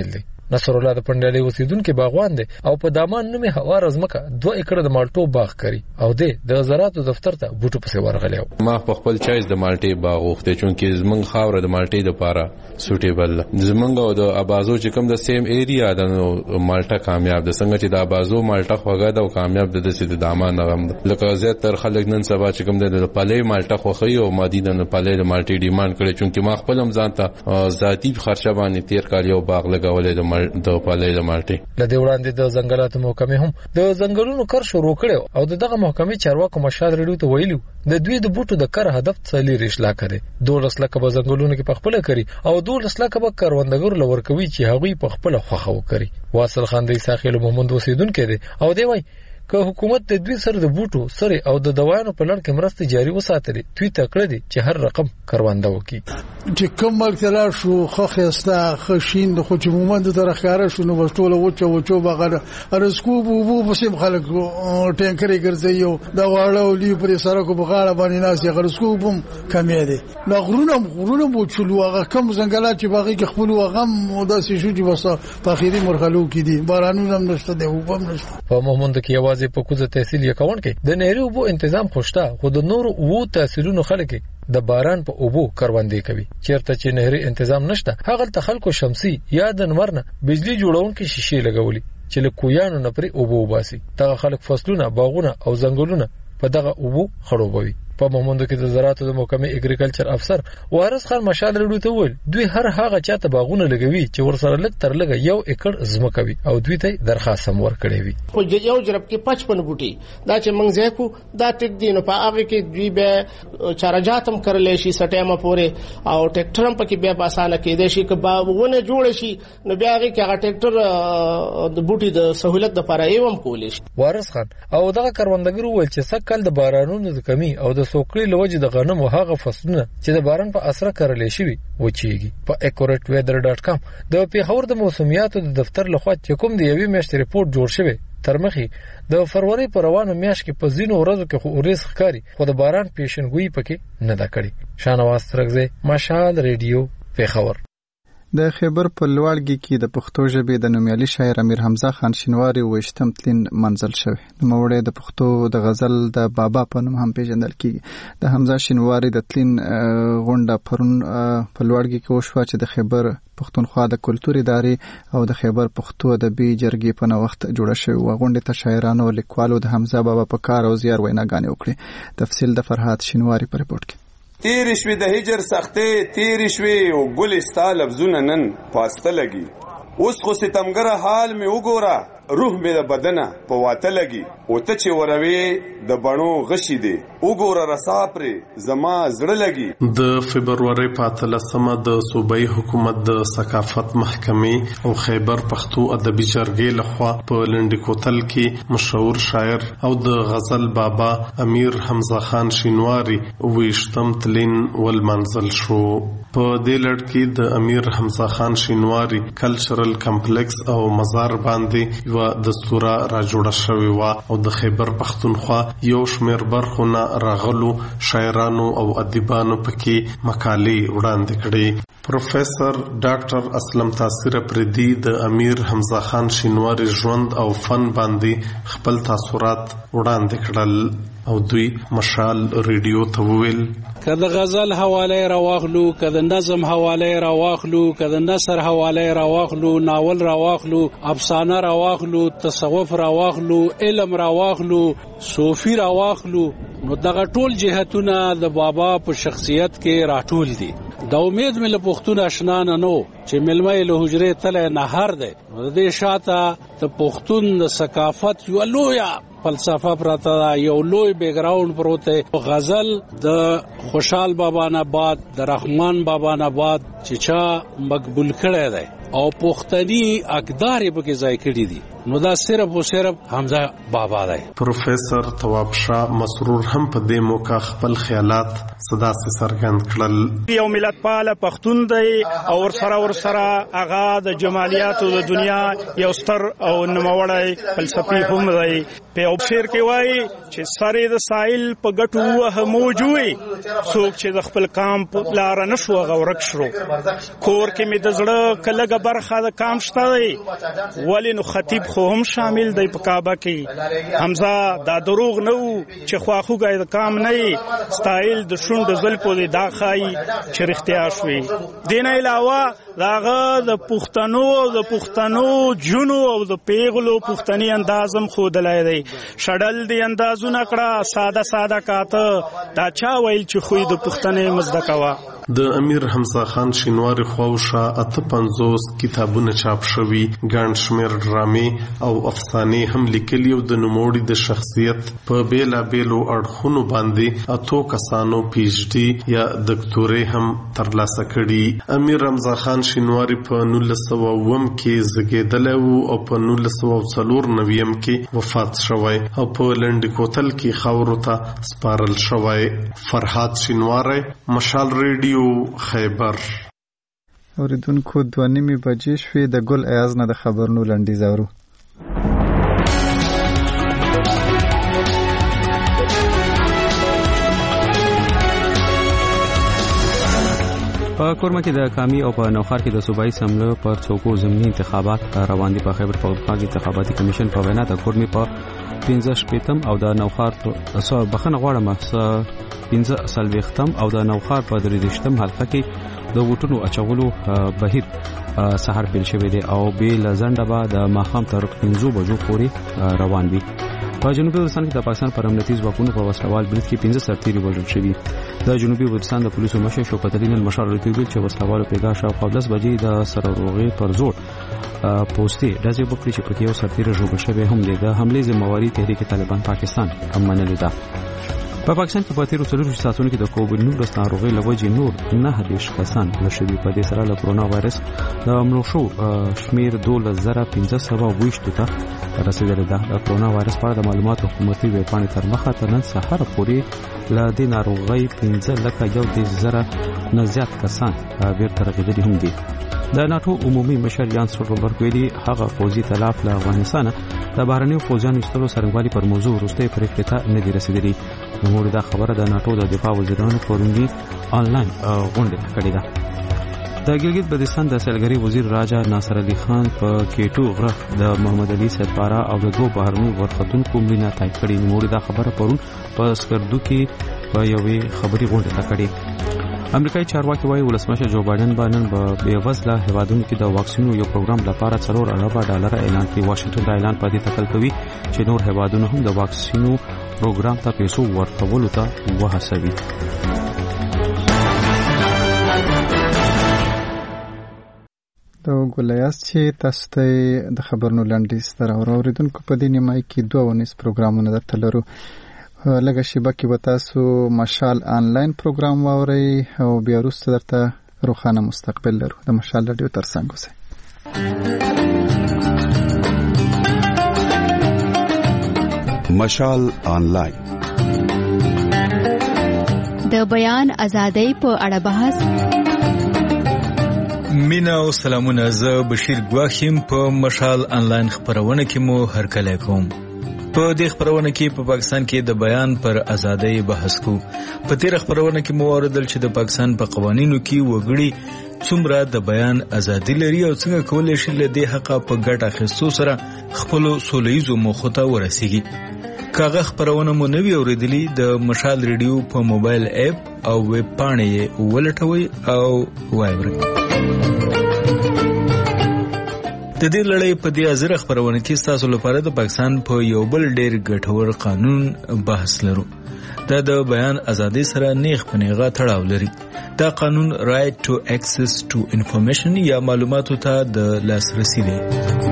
نصر الله د پندلې اوسیدونکو باغوان دی او په دامان نومي هوار ازمکه دوه ایکړه د مالټو باغ کوي او د زراعتو دفتر ته بوټو پسې ورغلی. ما په خپل چایز د مالټې باغ وخته چونکې زمنګ خاور د مالټې لپاره سوټیبل زمنګ او د ابازو چې کوم د سیم ایریا د مالټا کامیاب ده څنګه چې د ابازو مالټا خوګه ده او کامیاب ده چې د دامان نغم ده لکه زیات تر خلک نن سبا چې کوم د پالې مالټا خوخي او مادي د پالې د مالټې ډیماند کړي چونکې ما خپل هم ځانته ذاتی خرچه باندې تیر کال یو باغ لګولې د د پالې د مالټې. د دې وړاندې د ځنګلاتو محکمې هم د ځنګلونو کار شروع کړو او دغه محکمې چارواکو مشال ریډیو ته ویلو د دوی د بوټو د کار هدف څلور اشلاک دی. دولس لکه به ځنګلونو کې پخپله کوي او دولس لکه به کاروندګر لور کوي چې هغوی پخپله خوخه وکړي. واصل خان د ساحل محمد اوسیدونکو دی او دی وای که حکومت د دوی سره د بوټو سره او د دوايانو په لړ کې مرسته جاري وساتري دوی تکړه دي چې هر رقم کرونده وکړي. چې کوم مرتلا شو خخستا خشین د خو چې مومند تر ښکارا شو نو ټوله وچو وچو بغره ارسکو بو بو سیم خلک ټینکري ګرځي او دا واړو لی پر سره کو بغاړه باندې ناس یې غرسکو بم کمې دي. لا غرونه غرونه بو چلو هغه کم ځنګلات چې باغی کې خپل وغم او داسې شو چې بس په اخیری مرحلو کې دي بارانونه هم نشته دی او هم نشته. په مومند کې یوازې په کوزه تحصیل یکون کې د نهري اوبو تنظیم خوشته خو د نور وو تحصیلونو خلک د باران په اوبو کروندې کوي. چیرته چې نهري تنظیم نشته هغه ته خلکو شمسي یا د نورنه بجلی جوړونکو شیشې لګولي چې له کویانو نه پرې اوبو وباسي. دغه خلک فصلونه باغونه او ځنګلونه په دغه اوبو خړوبوي. په مومند کې د زراعت د محکمې اګریکلچر افسر وارث خان مشال ریډیو ته ویل دوی هر هغه چاته باغونه لګوي چې ورسره لګ تر لګ یو ایکړ ځمکه وي او دوی ته درخواست هم ورکړي وي. په یو جرب کې پچپن بوټي دا چې موږ ځای کو دا ټیک دی نو په هغه کې دوی به چارجاتم کړلې شي سټیمه پورې او ټریکټرم پکې بیا په اسانه کې دی شي که باغونه جوړ شي نو بیا هغه کې هغه ټریکټر د بوټي د سہولت لپاره ایوم کولې شي. وارث خان او دغه کروندګر وویل چې سکل د بارانونو د کمی او د سوکړې لوجه د غنم او هغه فصلونه چې د باران په اثر کړلې شي وچیږي. په اکورټ ویدر ډاټ کام د پیښور د موسمیاتو د دفتر لخوا چې کوم د یوې میاشتې ریپورت جوړ شوی تر مخې د فروری پر روانو میاشت کې په ځینو ورځو کې خو اوریس ښکاری خو د باران پیشنګوئی پکې نه دا کړی. شانواز ترغزه مشال ریډیو پیښور. د خیبر په لوړګي کې د پښتو ژبې د نومیالي شاعر امیر حمزه خان شینواری وشتم تلین منزل شوی. نوموړی د پښتو د غزل د بابا په نوم هم پیژندل کیږي. د حمزه شینواری د تلین غونډه پرون په لوړګي کې وشوه چې د خیبر پښتونخوا د کلتوري ادارې او د خیبر پښتو ادبي جرګې په نوښت جوړه شوې و. غونډې ته شاعرانو او لیکوالو د حمزه بابا په کار او زیار ویناګانې وکړې. تفصیل د فرحات شینواری په رپورټ کې. تیر شوی د هجر سختې تیر شوی او ګلستا لفظونه نن پاسته لګي اوس خو ستمګره حال می وګوره روح می د بدنه په واته لګي او ته چې وروي د بڼو غشي دی وګوره رسا پرې زما زړه لګي. د فبرवरी په اتلسمه د صوبایي حکومت د ثقافت محکمې او خیبر پښتو ادبي جرګې لخوا په لنډی کوتل کې مشهور شاعر او د غزل بابا امیر حمزه خان شینواری ویشتم تلین ول منزل شو. په دې لړ کې د امیر حمزه خان شینواری کلچرل کمپلیکس او مزار باندې یو دستوره را جوړه شوې و او د خیبر پښتونخوا یو شمېر برخونه راغلو شاعرانو او ادیبانو پکې مقالې وړاندې کړې. پروفیسور ډاکټر اسلم تاثیر پردي د امیر حمزه خان شینواری ژوند او فن باندې خپل تاثرات وړاندې کړل او دوی مشال ریډیو ته وویل کله غزل حواله راواخلو کله نظم حواله راواخلو کله نثر حواله راواخلو ناول راواخلو افسانه راواخلو تصوف راواخلو علم راواخلو صوفي راواخلو نو دغه ټول جهتونه د بابا په شخصیت کې راټول دي. دا امید مې له پښتون آشنا نه نو چې ملمه له حجرې تله نهر ده د دې شاته د پښتون د ثقافت یو لویا فلسفه پراته یو لوی بیک گراوند پروته. غزل د خوشحال بابا نه بعد د رحمان بابا نه بعد چې چا مقبول کړي ده او پښتني اقدار به کې ځای کړی دي نو دا صرف او صرف حمزه بابا دی. پروفیسور تواب شاه مسرور هم په دې موقع خپل خیالات صدا سره څرګند کړل. یو ملت پال پښتون دی او ور سره ور سره هغه د جمالیاتو د دنیا یو ستر او نوموړی فلسفي هم دی. په او شعر کې وایي چې سره د سایل په ګټو وه موجوي څوک چې د خپل کام په لار نشو غورک شرو کور کې می د زړه کلهګ برخه د کام شته دی ولې نو خطیب خو هم شامل دی په کعبه کې حمزه دا دروغ نه و چې خواخوږی د کام نه ستایل د شونډو زلفو دی دا ښایي چې رښتیا شوي دې نه علاوه د هغه د پښتنو او د پښتنو جونو او د پیغلو پښتني انداز هم ښودلی دی شډل دې اندازونه کړه ساده ساده کاته دا چا ویل چې خوی د پښتنې مزده کوه د امیر حمزه خان شینواري خواوشا اته پنځوس کتابونه چاپ شوي ګڼ شمېر ډرامې او افسانې هم لیکلي او د نوموړي د شخصیت په بېلابېلو اړخونو باندې اتو کسانو پی ایچ ډي یا دکتورې هم ترلاسه کړي امیر حمزه خان شینواري په نولس سوه اووم کې زیږېدلی و او په نولس سوه څلور نویم کې وفات شوی او په لنډ کوتل کې خاورو ته سپارل شوی فرهاد شینواری مشال ریډیو خیبر اوریدونکو دوه نیمې بجې شوې د ګل ایاز نه د خبرونو لنډیز اورو په کورما کې د کامی او په نوخار کې د صوبایي سملو پر څوکو ضمني انتخابات روان دي په خیبر پختونخوا کې انتخاباتي کمیشن په وینا د کورمي په پنځه شپېتم او د نوخار په بخنه غواړم پنځه څلوېښتم او د نوخار په درې دېرشتم حلقه کې د ووټونو اچولو بهیر سهار پیل شوی دی او بېله ځنډه به د ماښام تر پنځو بجو پورې روان وي په جنوبي وزیرستان کې د پاکستان پر امنیتي ځواکونو په وسلوال برید کې پنځه سرتیري وژل شوي د جنوبي وزیرستان د پولیسو مشر شوکت علي نن مشال ورته ویل چې وسلوالو پیدا شاوخوا لس بجې د سرروغې پر زور پوسټې ډزې وکړي چې پکې یو سرتیری ژوبل شوی هم دی د حملې ذمہواري تحریک طالبان پاکستان هم منلې ده په پاکستان کې په تیرو څلورو ساعتونو کې د کووډ نولس ناروغۍ له وجې نور نهه دېرش کسان مړه شوي په دې سره له کرونا وایرس د مړو شو شمېر دولس زره پنځه سوه اوویشتو ته رسېدلی ده د کرونا وایرس په اړه د معلوماتو حکومتي ویبپاڼې تر مخه تر نن سهاره پورې له دې ناروغۍ پنځه لکه یو دېرش زره نه زیات کسان بیرته رغېدلي هم دي د ناټو عمومي مشر یان سټولبرګ ویلي هغه پوځي تلاف له افغانستانه د بهرنیو پوځیانو ایستلو څرنګوالي پر موضوع وروستۍ پرېکړې ته نه دي رسېدلي نوموړي دا خبره د ناټو د دفاع وزیرانو پرونی آنلاین غونډه کړې ده د ګلګت بلتستان د سیلګري وزیر راجا ناصر علي خان په کېټو غره د محمد علي سیدپارا او د دوه بهرنیو ورختونکو مړینه تایید کړې نوموړي دا خبره پرون په سکردو کې په یوې خبري غونډه ته کړې امریکایي چارواکي وايي ولسمشر جو بایدن به نن په بېوزله هیوادونو کې د واکسینو یو پروګرام لپاره څلور اربه ډالر اعلان کړي واشنګټن دا اعلان په دې تکل کوي چې نور هیوادونه هم د واکسینو پروګرام ته پیسو ورکولو ته وهڅوي د ګولیاس چې تاسو ته د خبرونو لنډیز تر اوریدونکو په دې نیمه کې دوه ونیس پروګرامونه درته لرو لږه شیبه کې به تاسو مشال آنلاین پروګرام واورئ او بیا وروسته درته روښانه مستقبل لرو د مشال راډیو ترڅنګ اوسئ مشال آنلاین د بیان ازادۍ په اړه بحث مینا او سلامونه زه بشیر ګواخیم په مشال آنلاین خبرونه کې مو هرکلی کوم په دې خبرونه کې په پاکستان کې د بیان پر ازادۍ بحث کو په تیر خبرونه کې مو اوریدل چې د پاکستان په قوانینو کې وګړي څومره د بیان ازادي لري او څنګه کولای شي له دې حق په ګټه اخیستو سره خپل سولهیزو موخو ته ورسیږي کاغه خبرونه مو نوی اوریدلی د مشال ریډیو په موبایل اپ او ویب پاڼې ولټوي او وایوري د دې لړۍ په دې ازره خبرونه کې تاسو لپاره د پاکستان په یو بل ډېر ګټور قانون بحث لرو دا د بیان ازادي سره نیغ په نیغه تړاو لري دا قانون رائټ ټو اکسس ټو انفارمیشن یا معلوماتو ته د لاسرسي دی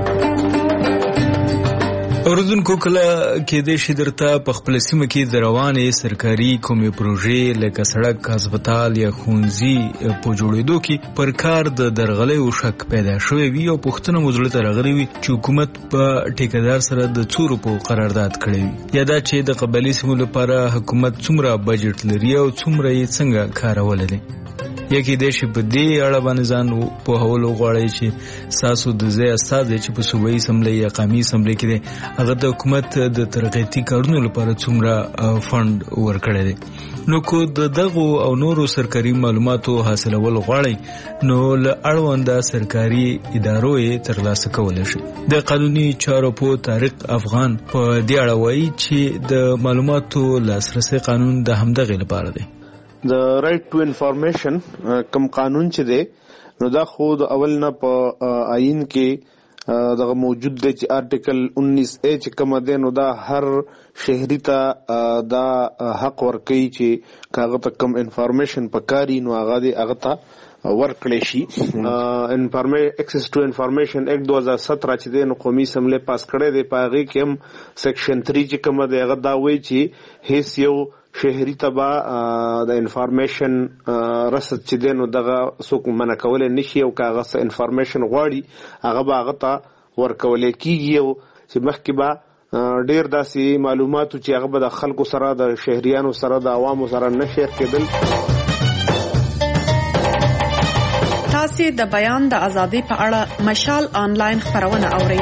اوردونکو کله کې د شدرته په خپل سیمه کې د روانې سرکاري کومې پروژې لکه سړک هسپتال یا ښوونځي په جوړېدو کې پر کار د درغلۍ او شک پیدا شوی وي او پوښتنه مو زړه ته راغلې وي چې حکومت په ټیکدار سره د څو روپو قرارداد کړی وي یا دا چې د قبایلي سیمو لپاره حکومت څومره بجټ لري او څومره یې څنګه کارول دي یا کې د شي په دې اړه باندې ځان په هولو غواړي چې ساسو د ځای استاد چې په صوبایي اسمبلی یا قومي اسمبلی کې هغه د حکومت د ترقیاتي کارونو لپاره څومره فند ورکړی دی. نو کو د دغه او نورو سرکاري معلوماتو حاصلول غواړي نو له اړونده سرکاري ادارو یې ترلاسه کولای شي. د قانوني چارو په طارق افغان په دې اړه وایي چې د معلوماتو لاسرسي قانون د همدغه لپاره دی. د رائټ ټو انفارمیشن کوم قانون چې دی نو دا خو د اول نه په آئین کې دغه موجود دی چې آرټیکل انیس اے چې کوم دی نو دا هر شهري ته دا حق ورکوي چې کاغه ته کم انفارمیشن پکاري نو هغه دی هغه ته ورکړی شي. انفارمیشن ایکسس ټو انفارمیشن ایکټ دو هزار سترہ چې دی نو قومي اسمبلی پاس کړی دی. په هغې کې هم سیکشن تھری چې کوم دی هغه دا وایي چې هیڅ یو شهري تبا د انفارمیشن رسد چې دی نو دغه څوک منع کولی نشي او که هغه څه انفارمیشن غواړي هغه به هغه ته ورکولی کېږي او چې مخکې به ډېر داسې معلوماتو چې هغه به د خلکو سره د شهریانو سره د عوامو سره نه شیر کېدل. تاسې د بیان د ازادۍ په اړه مشال آنلاین خپرونه اورئ.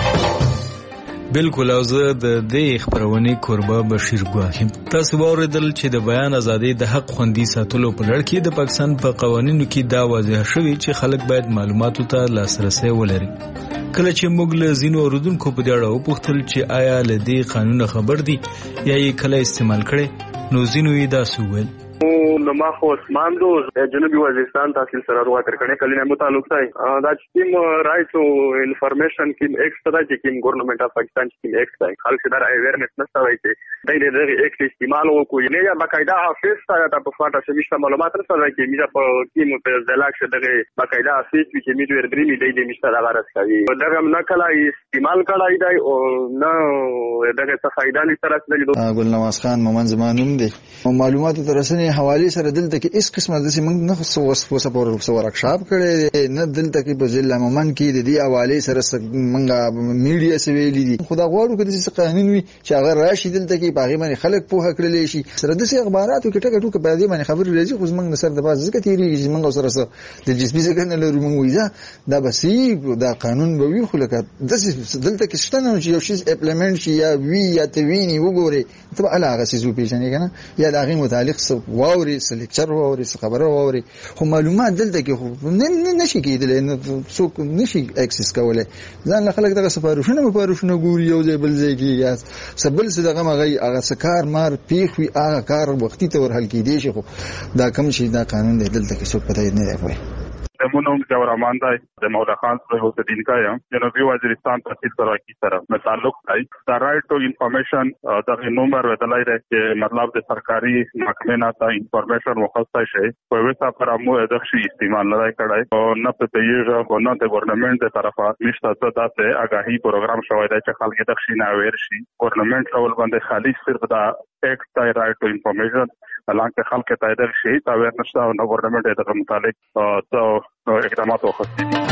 بالکل او زه د دې خبرونې کوربه بشیر ګواهیم. تاسو واوریدل چې د بیان ازادۍ د حق خوندي ساتلو په لړ کې د پاکستان په قوانینو کې دا واضح شوی چې خلک باید معلوماتو ته لاسرسي ولري. کله چې موږ له ځینو اوریدونکو په دې اړه وپوښتل چې آیا له دې قانون خبر دي یا یې کله استعمال کړي نو ځینو یې داسې وویل. نو ما خو عثمان دو جنوبي وزیرستان تحصیل سره ورو تر کنه کله نه تعلق دی دا چې کوم رائټ او انفارمیشن کوم ایکسټرا چې کوم ګورنمنت اف پاکستان چې کوم ایکټ دی خلک دا اویرنس نشته وایي چې دای دې ایکټ استعمال وکړي نه یا باقاعده افیس ته د په فاټه سمیشته معلومات سره کې میجا په کوم په ځلاک شه دغه باقاعده افیس چې می دوی درې می دی د میشته دا وارث کوي دغه نه کله استعمال کړای دی او نه دغه څه فائدہ نشته راځي. ګل نواز خان مومن زمانوم دی معلومات ترسنه حواله سره دلته کې اس قسمه د سیمنګ نه خو وسو سپور ورکشاپ کړي نه دلته کې په ضلع مومن کې د دې حواله سره منګه میډیا سویلې دي خدا غواړو کې د قانون وي چې هغه راشي دلته کې باغی باندې خلک په کړلې شي سره د اخباراتو کې ټکټو کې په دې باندې خبر راځي خو زمنګ سره د باز ځکه تیری زمنګ سره سره د جسمي ځکه نه لرو موږ وایي دا بسې دا قانون به وي خو لکه د دلته کې شته نه یو شی اپلیمنټ شي یا وی یا توینی وګوري ته علاوه سيزو پیژنې کنه یا دغه متعلق واوري لیکچر واوري خبره واوري خو معلومات دلته کې خو نه نشي کېدل نو څوک نشي اکسس کولای ځان له خلک دغه سپارښتنه مپارښتنه ګوري یو ځای بل ځای کې سبل څه دغه مغي هغه سکار مار پیخ وی هغه کار وختي ته ورحل کېدی شي خو دا کم شي دا قانون دی دلته کې څوک پته نه دی. زمونږ جوړ امان دی د مولا خان صاحب د دین کا یم جنوبي وزیرستان تحصیل سره کی سره مې تعلق دی. دا رائټ ټو انفارمیشن د نمبر ودلای دی چې مطلب د سرکاري محکمې نه تا انفارمیشن وخصه شي په وسه پر امو د شي استعمال نه کړای او نه په تیږه او نه د ګورنمنت د طرفه نشته څه داسې آگاهی پروګرام شوی دی چې خلک د شي نه اویر شي. ګورنمنت ډول باندې خالص صرف دا ایکټ دی رائټ ټو انفارمیشن حالانکه خلک ته د شي تا اویر نشته او نه ګورنمنت د متعلق تو اقدامات وخصه دي.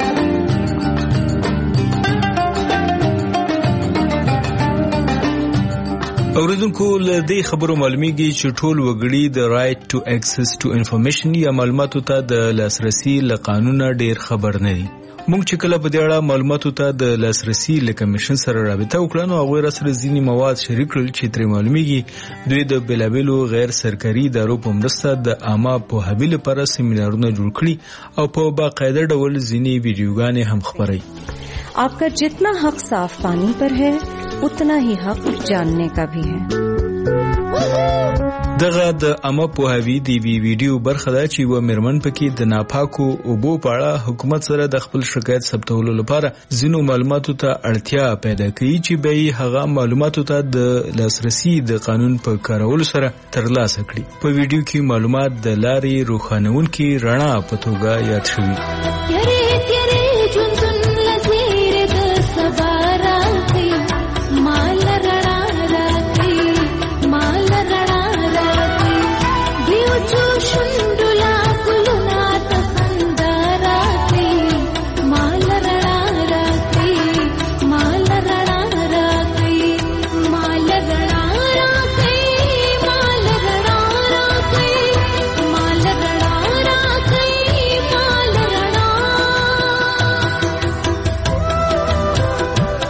اوریدونکو له دې خبرو معلومیږي چې ټول وګړي د رائټ ټو اکسس ټو انفارمیشن یا معلوماتو ته د لاسرسي له قانونه ډیر خبر نه دي. موږ چې کله په دې اړه معلوماتو ته د لاسرسي له کمیشن سره رابطه وکړو نو هغه سره ځینی مواد شریک کړل چې تر معلومیږي دوی د بلابلو غیر سرکاري ادارو په مرسته د عامه پوهاوي لپاره سیمینارونه جوړ کړي او په باقاعده ډول ځینی ویډیوګانې هم خپروي. आपका जितना हक साफ पानी पर है उतना ही हक जानने का भी है. دغه د عامه پوهاوي دی وی ویډیو برخه ده چې و مرمن پکې د ناپاکو اوبو په اړه حکومت سره د خپل شکایت ثبتولو لپاره ځینو معلوماتو ته اړتیا پیدا کوي چې به هغه معلوماتو ته د لاسرسي د قانون په کارولو سره ترلاسه کړي. په ویډیو کې معلومات د لارې روښانونکي رڼا په توګه یاد شوي.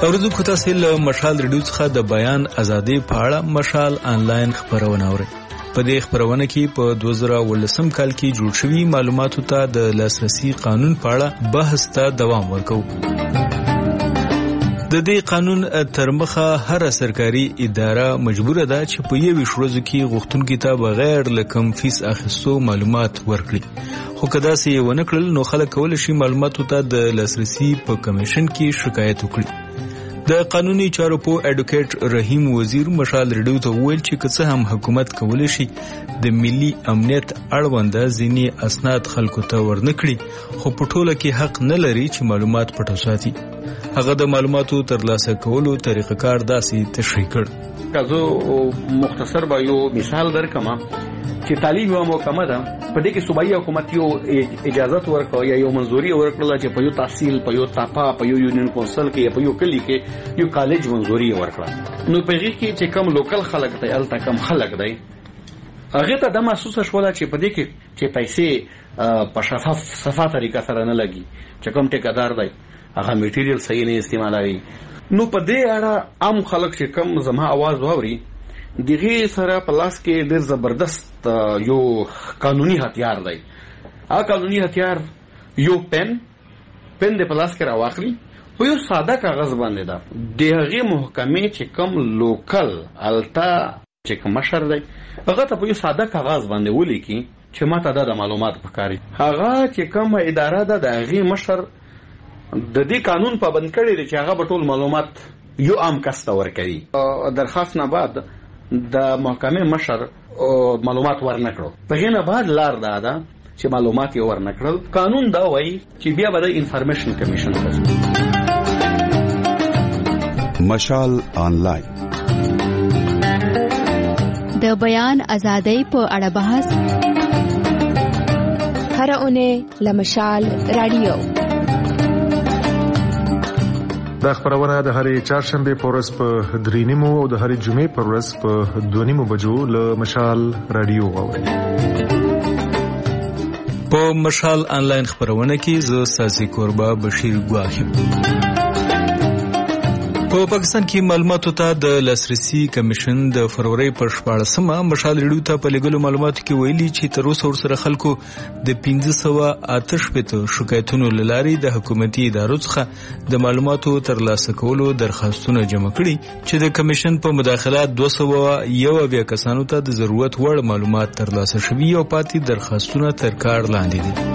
اوریدونکو تاسو له مشال ریډیو څخه د بیان ازادي په اړه مشال آنلاین خبرونه اورئ. په دې خبرونه کې په دوه زره ولسم کال کې جوړ شوي معلوماتو ته د لاسرسي قانون په اړه بحث ته دوام ورکوو. د دې قانون تر مخه هر سرکاري اداره مجبوره ده چې په یوه شورزو کې غوښتونکو ته بغیر له کم فیس اخیستو معلومات ورکړي. خو که داسې یې ونه کړل نو خلک کولی شي معلوماتو ته د لاسرسي په کمیشن کې شکایت وکړي. د قانوني چارو په اډوکیټ رحیم وزیر مشال ریډیو ته وویل چې که څه هم حکومت کولی شي د ملي امنیت اړونده ځینې اسناد خلکو ته ورنکړي خو په ټوله کې حق نه لري چې معلومات پټ وساتي. هغه د معلوماتو ترلاسه کولو طریقه کار داسې تشریح کړ. که زه مختصر به یو مثال درکم چې تعلیم یو محکمه ده په دې کې صوبایي حکومت یو اجازه ورکړه یا یو منظوري ورکړه چې په یو تحصیل په یو تاپا په یو یونین کونسل کې یا په یو کلی کې یو کالج منظوري ورکړه. نو په دې کې چې کم لوکل خلک دی الته کم خلک دی هغه ته د محسوسه شوله چې په دې کې چې پیسې په شفاف صفه طریقه سره نه لګي چې کوم ټیکدار دی هغه میټیریل صحیح نه استعمالوي. نو په دې اړه عام خلک چې کم زما आवाज واوري دغه سره په لاس کې ډېر زبردست یو قانوني هتیار دی. هغه قانوني هتیار یو پن پن د په لاس کې راواخلي په یو ساده کاغذ باندې ده د هغې محکمې چې کوم لوکل التا چې کوم مشر دی هغه ته په یو ساده کاغذ باندې ولیکي چې ماته دا د معلومات پکاري. هغه چې کوم اداره ده د هغې مشر د دې قانون پابند کړی دی چې هغه به ټول معلومات یو عام کس ته ورکوي. درخواست نه بعد د محکمې مشر معلومات ورنکړو په هغې نه بعد لار دا ده چې معلومات یې ورنکړل. قانون دا وایي چې بیا به د انفارمیشن کمیشن ته مشال آنلاین د بیان ازادۍ په اړه بحث هر اونۍ له مشال رادیو. دا خبرونه د هرې چهارشنبه په ورځ په درې نیمو او د هرې جمعې په ورځ په دوه نیمو بجو له مشال رادیو واورئ. په مشال آنلاین خبرونه کې زه ساسي کوربه بشیر ګواخیم. په پاکستان کې معلوماتو ته د لاسرسي کمیشن د فروری په شپاړسمه مشال ریډیو ته په لګلو معلوماتو کې ویلي چې تر اوسه ورسره خلکو د پنځه سوه اته شپېته شکایتونو له لارې د حکومتي ادارو څخه د معلوماتو ترلاسه کولو درخواستونه جمع کړي چې د کمیشن په مداخلات دوه سوه یو اویا کسانو ته د ضرورت وړ معلومات ترلاسه شوي او پاتې درخواستونه تر کار لاندې دي.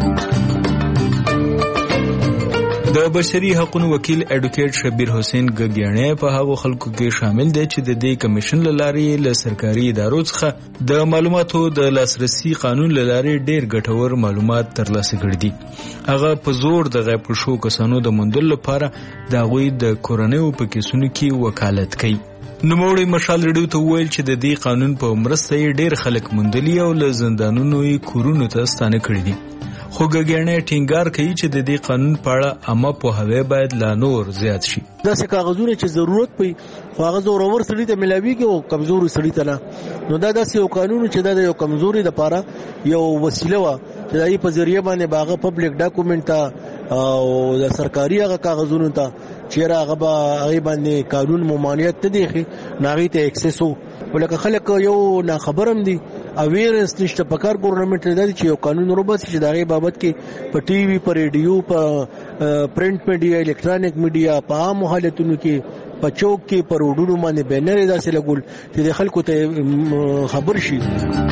د بشري حقوقو وکیل اډوکیټ شبیر حسین ګګیاڼی په هغو خلکو کې شامل دی چې د دې کمیشن له لارې له سرکاري ادارو څخه د معلوماتو د لاسرسي قانون له لارې ډېر ګټور معلومات ترلاسه کړي دي. هغه په زور د غیب شو کسانو د موندلو لپاره د هغوی د کورنیو په کیسونو کې وکالت کوي. نوموړی مشال ریډیو ته وویل چې د دې قانون په مرسته یې ډېر خلک موندلي او له زندانونو یې کورونو ته ستانه کړي دي. خو ګګیاڼی ټینګار کوي چې د دې قانون په اړه عامه پوهاوی باید لا نور زیات شي. داسې کاغذونه چې ضرورت پي خو هغه زورور سړي ته ملاویږي او کمزوري سړي ته نه. نو دا داسې یو قانون چې دا د یو کمزوري لپاره یو وسیله وه چې د هغې په ذریعه باندې به هغه پبلک ډاکومنټ ته او د سرکاري هغه کاغذونو ته چېرې هغه به هغې باندې قانون ممانعت نه دی ښې نو هغې ته اکسس و. ولکه خلک یو ناخبر هم دي اویرنس نشته. په کار ګورنمنټ ته دا چې یو قانون وروباسي چې د هغې بابت کې په ټي وي په ریډیو په پرنټ میډیا الکترانیک میډیا په عامو حالتونو کې په چوک کې په روډونو باندې بینر یې داسې لګول چې د خلکو ته خبر شي.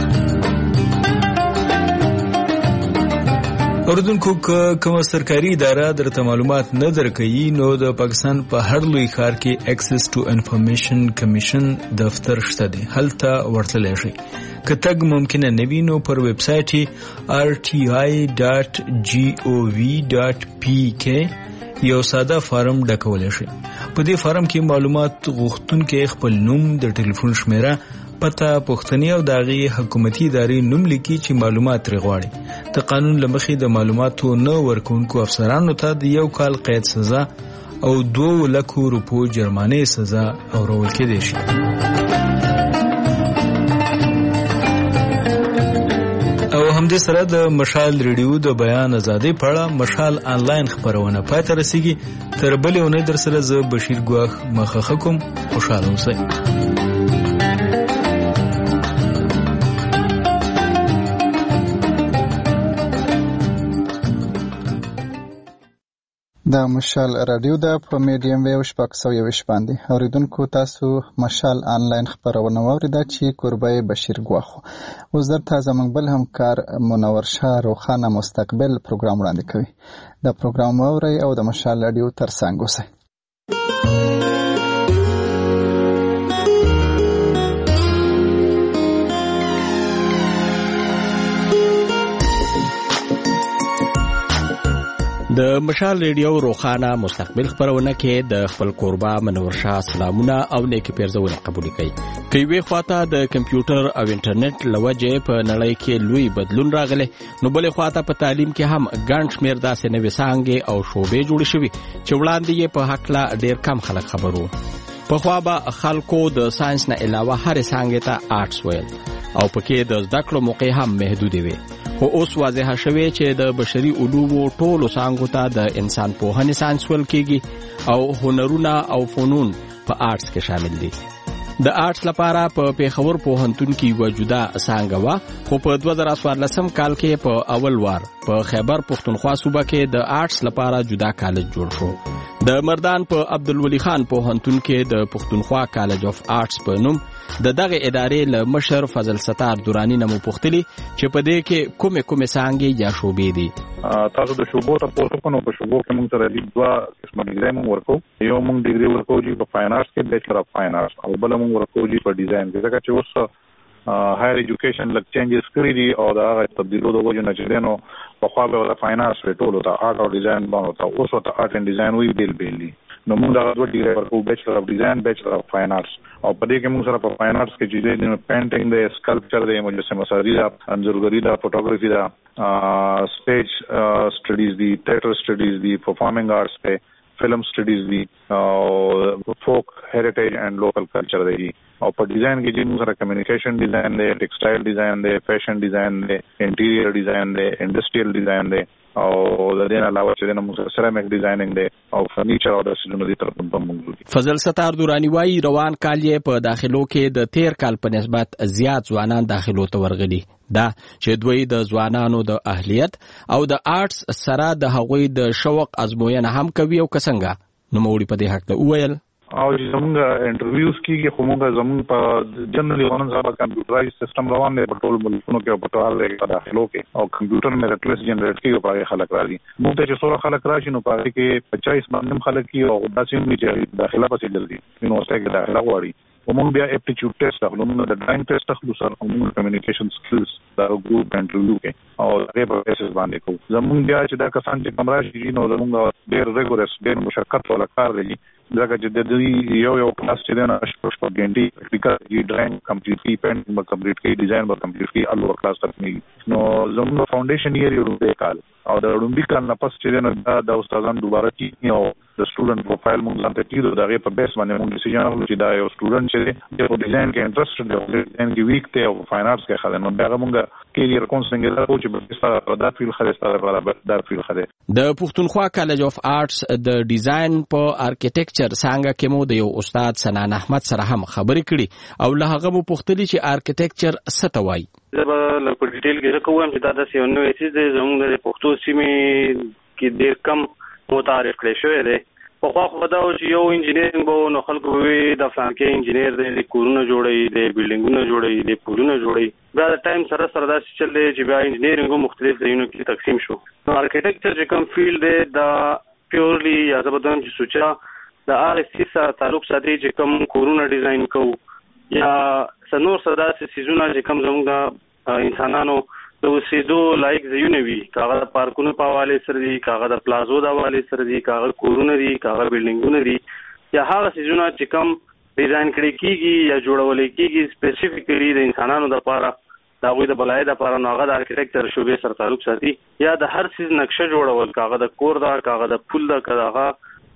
اوردونکو که کومه سرکاري اداره درته معلومات نه درکوي نو د پاکستان په هر لوی ښار کې اکسس ټو انفارمیشن کمیشن دفتر شته دی، هلته ورتلی شئ. که تګ ممکنه نه وي نو پر ویب سایټ یې آر ټي آی ډاټ جي او وي ډاټ پی کې یو ساده فارم ډکولی شئ. په دې فارم کې معلومات غوښتونکی خپل نوم، د ټلیفون شمیره، پته، پوښتنې او د هغې حکومتي ادارې نوم لیکي چې معلومات ترې غواړي. د قانون له مخې د معلوماتو نه ورکوونکو افسرانو ته د یو کال قید سزا او دوه لکو روپو جرمانې سزا اورول کېدی شي. او همدې سره د مشال ریډیو د بیان ازادي په اړه مشال آنلاین خبرونه پای ته رسیږي. تر بلې اونۍ در سره زه بشیر ګواخ مخه کوم. خوشاله اوسئ. د مشال رادیو د په میډیم ویو شپږ سوه یوویشت باندې اوریدونکو تاسو مشال آنلاین خبرونه واوریده چې کوربه بشیر ګواخو. اوس درته زموږ بل همکار منور شاه روښانه مستقبل پروګرام وړاندې کوي. د پروګرام واورئ او د مشال رادیو ترڅنګ اوسئ. د مشال ریډیو روښانه مستقبل خبرونه کې د خپل کوربه منور شاه سلامونه او نیکی پیرزونه قبول کړي. کوي خواته د کمپیوټر او انټرنیټ لوجه په نړۍ کې لوی بدلون راغلی، نو بلې خواته په تعلیم کې هم ګڼ شمېر داسې نوې څانګې او شعبې جوړې شوي چې وړاندې یې په هکله ډېر کم خلک خبرو. پخوا به خلکو د ساينس نه علاوه هرې څانګې ته آرټس ویل او پکې د زده کړو موقع هم محدودې وي. خو اوس واضح شوی چې د بشري علومو ټولو څانګو ته د انسان پوهنې ساينس ویل کېږي او هنرونه او فنون په آرټس کې شامل دي. د آرټس لپاره په پیښور پوهنتون کې یوه جدا څانګه وه، خو په دوه زره څوارلسم کال کې په اول وار په خیبر پښتونخوا صوبه کې د آرټس لپاره جدا کالج جوړ شو. د مردان په عبدالولي خان پوهنتون کې د پښتونخوا کالج اف آرټس په نوم د دغه ادارې له مشر فضل ستار دورانی نه مو پوښتلي چې په دې کې کومې کومې څانګې یا شعبې دي. تاسو د شعبو ته پوښتنه کوئ. په شعبو کې موږ سره دوه قسمه ډیګري موږ ورکو. یو موږ ډیګري ورکو چې په فاین آرټس کې بیچلر اف فاین آرټس، او بل موږ ورکو چې په ډیزاین کې. ځکه چې اوس هایر ایجوکیشن لږ چینجز کړی دي او دا هغه تبدیلو د وجه نه چې نو په خوا به د فاین آرټس ټولو ته آرټ او ډیزاین باندې ته اوس ته آرټ اند ډیزاین وی بیل بیل دي. نو موږ دا دوه ډیګري ورکو، بیچلر اف ډیزاین، بیچلر اف فاین آرټس. او په دې کې موږ سره په فاین آرټس کې چې د پینټینګ دی، سکلپچر دی، مجسمه سازي ده، انځورګري ده، فوټوګرافي ده، سټیج سټډیز دي، تھیټر سټډیز دي، پرفارمینګ آرټس دی، فلم سټډیز دي، او فوک هیریټیج اینڈ لوکل کلچر دی. او په ډیزاین کې چې موږ سره کمیونیکیشن ډیزاین دی، ټیکسټایل ډیزاین دی، فیشن ډیزاین دی، انټیریئر ډیزاین دی، انډسټریل ډیزاین دی، او د دې علاوه چې موږ سره سیرامک ډیزاینینګ دی او فرنیچر او د سیزونو دي تر په موږ دي. فضل ستار دورانی وايي روان کال یې په داخلو کې د تیر کال په نسبت زیات ځوانان داخلو ته ورغلي. دا چې دوی د ځوانانو د اهلیت او د آرټس سره د هغوی د شوق ازموینه هم کوي او څنګه نو موږ په دې حق ته وویل. او چې زموږ انټرویوز کېږي خو موږ زموږ په جنرالي غواړم چې په کمپیوټرایز سیستم روان دی په ټولو ملکونو کې او په ټول په داخلو کې، او کمپیوټر مې رټلس جنریټ کوي او په خلک راځي. موږ ته چې څوره خلک راشي نو په کې پچاس باندې خلک کیو او داسې هم چې داخله پسې جلدي یونیورسيټي کې داخله غواړي. ومونږ بیا اپټیچیوډ ټیسټ اخلو، موږ د ډرایینګ ټیسټ اخلو سره موږ کمیونیکیشن سکلز دا ګروپ انټرویو کې او هغه په اساس باندې کوو. زمونږ بیا چې دا کسان چې کوم راشي نو زمونږ ډېر ریګورس ډېر مشقت ولا کار دی. ځکه چې د دې یو یو کلاس چې نه شپږ شپږ غنټې پریکټیکل ډرایینګ کمپلیټلی پینټ به کمپلیټ کړي، ډیزاین به کمپلیټ کړي، الو کلاس تکمیل. نو زموږ فاونډیشن یې یو ډېر کال او د وړاندې کال نه پس چې نه د استادان دوباره کیږي او د سټوډنټ پروفایل موږ ځان ته کیدو دغه په بیس باندې موږ ډیسیژن اخلو چې دا یو سټوډنټ چې د ډیزاین کې انټرست دی، ډیزاین کې ویک دی او فاین آرټس کې خلک نو دا موږ کیریئر کونسلینګ راکو چې په ستاره دا فیل خلک ستاره برابر دا فیل خلک. د پښتونخوا کالج اف آرټس د ډیزاین په ارکیټیکچر څنګه کې مو د یو استاد سنان احمد سره هم خبرې کړي او له هغه مو پوښتلي چې ارکیټیکچر څه ته وایي. زه به له په ډیټیل کې کوم چې دا د یو نوې څه دی زموږ د پښتو سیمې کې ډېر کم متعارف کړی شوی دی. پخوا خو دا و چې یو انجینیرینګ به نو خلکو به وي د فلانکې انجینیر دی، د کورونه جوړوي، د بلډینګونه جوړوي، د پلونه جوړوي. بیا د ټایم سره سره داسې چل دی چې بیا انجینیرینګ مختلف ځایونو کې تقسیم شو. نو ارکیټیکچر چې کوم فیلډ دی دا پیورلی یا زه به دویم چې سوچا د هغې سیز سره تعلق ساتي چې کوم کورونه ډیزاین کوو یا څه نور څه داسې څیزونه چې کوم زموږ د انسانانو د اوسېدو لایق ځایونه وي، که هغه د پارکونو په حوالې سره دي، که هغه د پلازو د حوالې سره دي، که هغه کورونه دي، که هغه بلډینګونه دي، یا هغه څیزونه چې کوم ډیزاین کړي کېږي یا جوړولی کېږي سپیسیفیکلی د انسانانو دپاره د هغوی د بلایې دپاره، نو هغه د ارکیټیکچر شعبې سره تعلق ساتي. یا د هر څیز نقشه جوړول، که هغه د کور ده، که هغه د پل ده، که هغه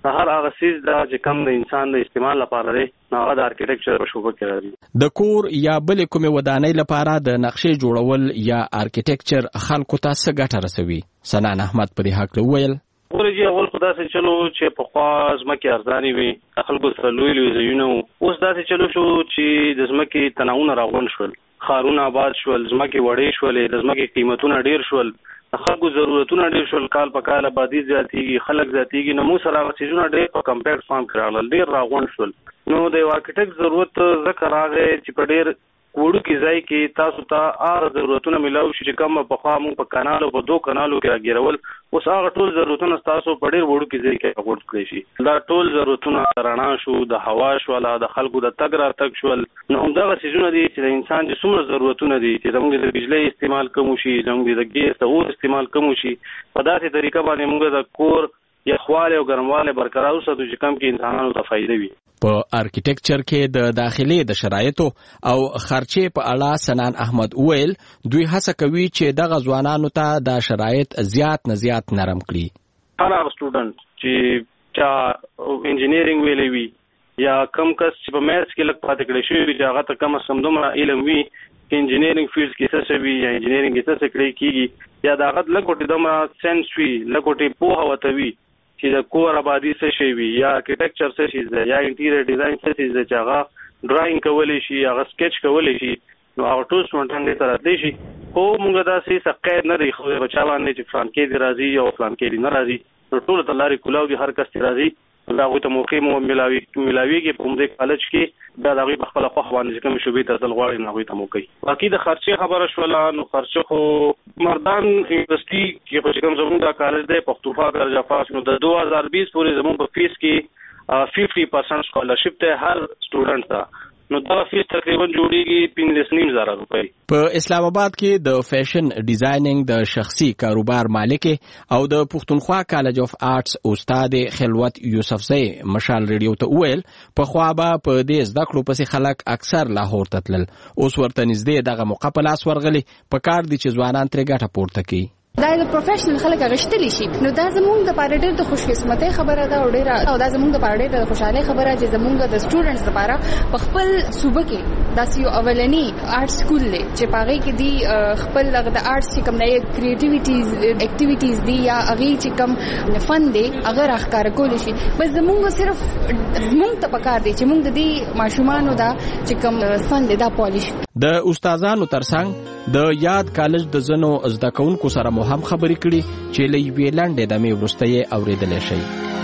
هر هغه سیز دا چې کم د انسان د استعمال لپاره دی هغه د ارکیټیکچر په شوبه کې راځي. د کور یا بل کومې ودانۍ لپاره د نقشې جوړول یا ارکیټیکچر خلکو ته څه ګټه رسوي؟ سنان احمد په دې هکله وویل ورجی اول خدا سره چلو چې په خواز مکه ارزانی وي خلکو سره لوی لوی زینو اوس دا چې چلو شو چې د زمکه تناونه راغون شول خارونه آباد شول زمکه وړې شولې د زمکه قیمتونه ډیر شول خلکو ضرورتونه ډیر شول کال په کال آبادی زیاتېږي خلک زیاتېږي نو مو سره هغه څیزونه ډیر په کمپیکټ فارم کړل ډیر راغون شول نو د ارکیټیکټ ضرورت ذکر راغی چې په ډیر وړو کې ځای کې تاسو ته ار ضرورتونه ملاو شي چې کوم په خوا مو په کانالو په دوه کانالو کې راګیرول اوس هغه ټول ضرورتونه تاسو په ډیر وړو کې ځای کې غوړ کړی شي دا ټول ضرورتونه رڼا شو د هوا شو لا د خلکو د تګ را تګ شول نو همدغه څیزونه دي چې د انسان چې څومره ضرورتونه دي چې زموږ د بجلی استعمال کم شي زموږ د ګیس او استعمال کم شي په داسې طریقه باندې موږ د کور یخواله او ګرمواله برقرار وساتو چې کم کې انسانانو ته فائدې وي. په ارکیټیکچر کې د داخلي د شرایطو او خرچې په اړه سنان احمد ویل دوی هڅه کوي چې دغه ځوانانو ته د شرایط زیات نه زیات نرم کړي. هر هغه سټوډنټ چې چا انجینیرینګ ویلې وي یا کم کس چې په میتھس کې لږ پاتې کړی شوی وي چې هغه ته کم از کم دومره علم وي چې انجینیرینګ فیلډ کې څه شوي یا انجینیرینګ کې څه کړی کیږي یا د هغه لږ وټې دومره سینس وي لږ وټې پوهه ورته وي چې د کور آبادی څه شي وي یا ارکیټیکچر څه شي دی یا انټیریئر ډیزاین څه شي دی چې هغه ډرایینګ کولی شي هغه سکیچ کولی شي نو هغه ټول سټوډنټان ته راتلی شي خو موږ داسې څه قید نه دی خو په چا باندې چې فلان کې دی راځي او فلان کې دی نه راځي نو ټول ته لارې کولاو دي هر کس چې راځي دا هغوی ته موقع مو ملاوي ملاویږي په همدې کالج کې دا د هغوی په خپله خوښه باندې چې کومې شوبې ته تلل غواړي نو هغوی ته موقع باقي د خرچې خبره شوله نو خرچه خو مردان یونیورسټي کې خو چې کوم زموږ دا کالج دی پښتونخوا درجه پاس نو د دو هزار بیس پورې زموږ په فیس کې ففټي پرسنټ سکالرشپ دی هر سټوډنټ ته نو دا فیس تقریبا جوړیږي پنځلس نیم زره روپۍ. په اسلام آباد کې د فیشن ډیزاینینګ د شخصي کاروبار مالک او د پښتونخوا کالج اف آرټس استاد خلوت یوسفزی مشال ریډیو ته ویل په خوا به په دې زده کړو پسې خلک اکثر لاهور ته تلل اوس ورته نږدې دغه موقع په لاس ورغلي په کار دي چې ځوانان ترې ګټه پورته کړي. دا د پروفیشنل خلک غشتلی شي نو دا زموږ د پاره ډېر د خوشقسمتۍ خبره ده او ډېر او دا زموږ د پاره ډېر د خوشاله خبره چې زموږ د سټوډنټس لپاره په خپل صوبه کې دا یو اولنی آرټ سکول دی چې پاره کې دی خپل د آرټس چې کوم نه کریټیویټیز اکټیویټیز دی یا هغه چې کوم فن دی هغه راخکار کول شي بس زموږ صرف زموږ ته پکار دی چې موږ د دې ماشومانو دا چې کوم فن دی دا پالیش د استادانو ترڅنګ د یاد کالج د زنو زده کوونکو سره هم خبرې کړي چې له یوې لنډې دمې وروسته یې اورېدلی شئ.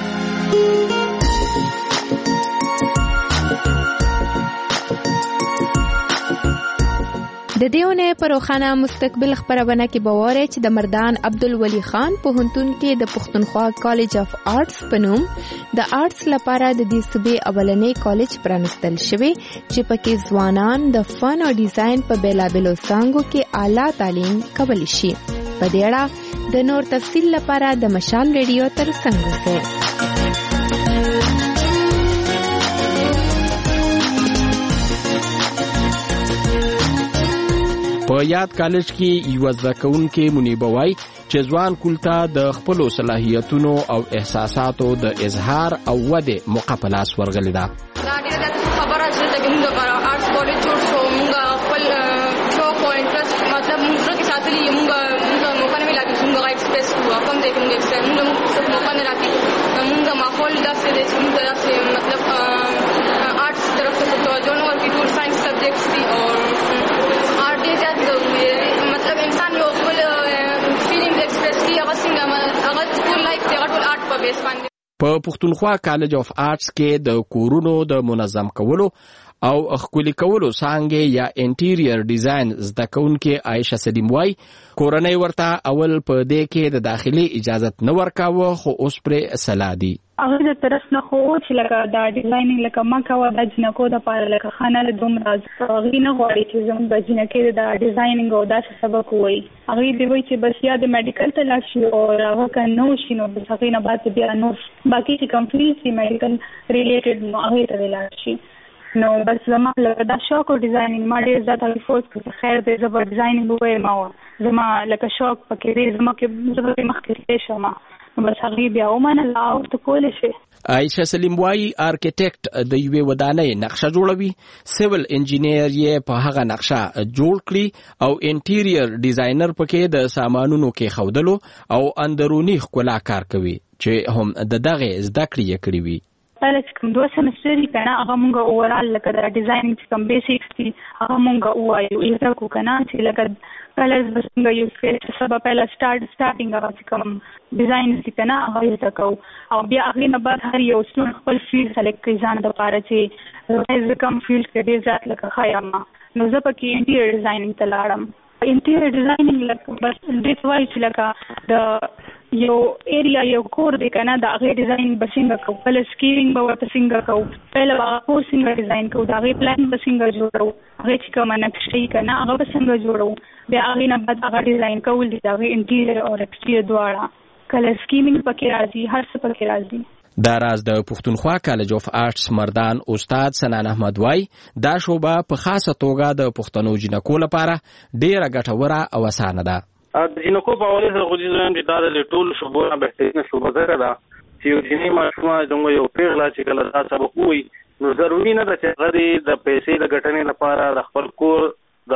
د دیونه پر روخانه مستقبل خبرونه کې باور چې د مردان عبدالولی خان پوهنتون کې د پښتونخوا کالج اف آرټس په نوم د آرټس لپاره د دې صوبې اولنې کالج پرانستل شوی چې پکې ځوانان د فن او ډیزاین په بیلابلو څانګو کې اعلی تعلیم کولی شي. په دې اړه د نور تفصیل لپاره د مشال ریډیو تر څنګ اوسئ. په یاد کالج کې یو زده کوونکی منیبه وای چې ځوان کولتا د خپل صلاحیتونو او احساساتو د اظهار او وده موقع په لاس ورغلی دا. دا ډیره خبره چې موږ لپاره آرټس کالج جوړ شو موږ خپل شوق او انټرست مطلب موږ کې ساتلی موږ موږ موقع نه ملاتي موږ ایکسپریس کوو کوم ځای کې موږ ایکسپریس موږ موقع نه راځي موږ ماحول داسې دی چې موږ داسې مطلب آرټس طرف ته توجه نه ورکوي ټول ساينس سبجیکټس دي او آرټ ډېر زیات ضروري مطلب انسان یو خپل فیلینګز ایکسپریس کوي هغه څنګه هغه ټول لایف دی هغه ټول آرټ په بیس باندې. په پښتونخوا کالج اف آرټس کې د کورونو د منظم کولو او ښکلي کولو څانګې یا انټیریئر ډیزاین زده کوونکې عایشه سلیم وای کورنۍ ورته اول په دې کې د داخلي اجازت نه ورکاوه خو اوس پرې سلا دي. هغه د طرف نه خو چې لکه دا ډیزاینینګ لکه ما کوه د جنکو د پاره لکه خانه له دومره هغې نه غواړي چې زموږ د جنکې د ډیزاینینګ او داسې سبق ووایي هغې دې وایي چې بس یا د میډیکل ته لاړ شي او هغه که نه وشي نو بس هغې نه بعد بیا نور باقي چې کوم فیلډ شي میډیکل ریلیټډ نو هغې ته دې لاړ شي. نو بس زما لکه دا شوق او ډیزاینینګ ما ډېر زیات هغې فورس کړو خیر دی زه به ډیزاینینګ ووایم او زما لکه شوق پکې دی زما کې زه پکې مخکې تللی شم بس هغه بیا ومنله او ته کولی شي. عایشه سلیم وایي آرکیټیکټ د یوې ودانۍ نقشه جوړوي، سیول انجینیر یې په هغه نقشه جوړ کړي او انټیریر ډیزاینر پکې د سامانونو کې خودلو او اندرونی ښکلا کار کوي چې هم د دغه زده کړې یې کړې وي. کله چې کوم دوه سمستر دي کنه هغه مونږ اورال لکه د ډیزاینینګ چې کوم بیسیکس دي هغه مونږ وایو ایزه کو کنه چې لکه کلرز به څنګه یوز کړي چې سبا پهلا سٹارټ سٹارټینګ هغه چې کوم ډیزاین دي کنه هغه ایزه کو او بیا هغه نه بعد هر یو ستون خپل فیلډ سلیکټ کړي ځان د لپاره چې زه کوم فیلډ کې ډیر ځات لکه خایم نو زه پکې انټیریر ډیزاینینګ ته لاړم. انټیریر ډیزاینینګ لکه بس دې وایي چې لکه د یو ایریا یو کور دی کنه د هغه ډیزاین به څنګه کوو، بل سکیلینګ به ورته څنګه کوو، پهله به هغه څنګه ډیزاین کوو، د هغې پلان به څنګه جوړو، هغې چې کومه نقشې کنه هغه به څنګه جوړو، بیا هغې نه بعد هغه ډیزاین کول دي د هغې انټیریر او ایکسټیریر دواړه، کله سکیلینګ پکې راځي، هر څه پکې راځي. دا راز د پښتونخوا کالج اف آرټس مردان استاد سنان احمد وای دا شوبه په خاصه توګه د پښتنو جنکو لپاره ډیره ګټوره او اسانه ده. د جنکو په اړه زه غوښتل یم چې دا د ټول شوبو نه بهترینه شوبه ده چې یو جنې ماشومه زموږ یو پیغله چې کله دا سبق وایي نو ضروري نه ده چې هغه د پیسې د ګټنې لپاره د خپل کور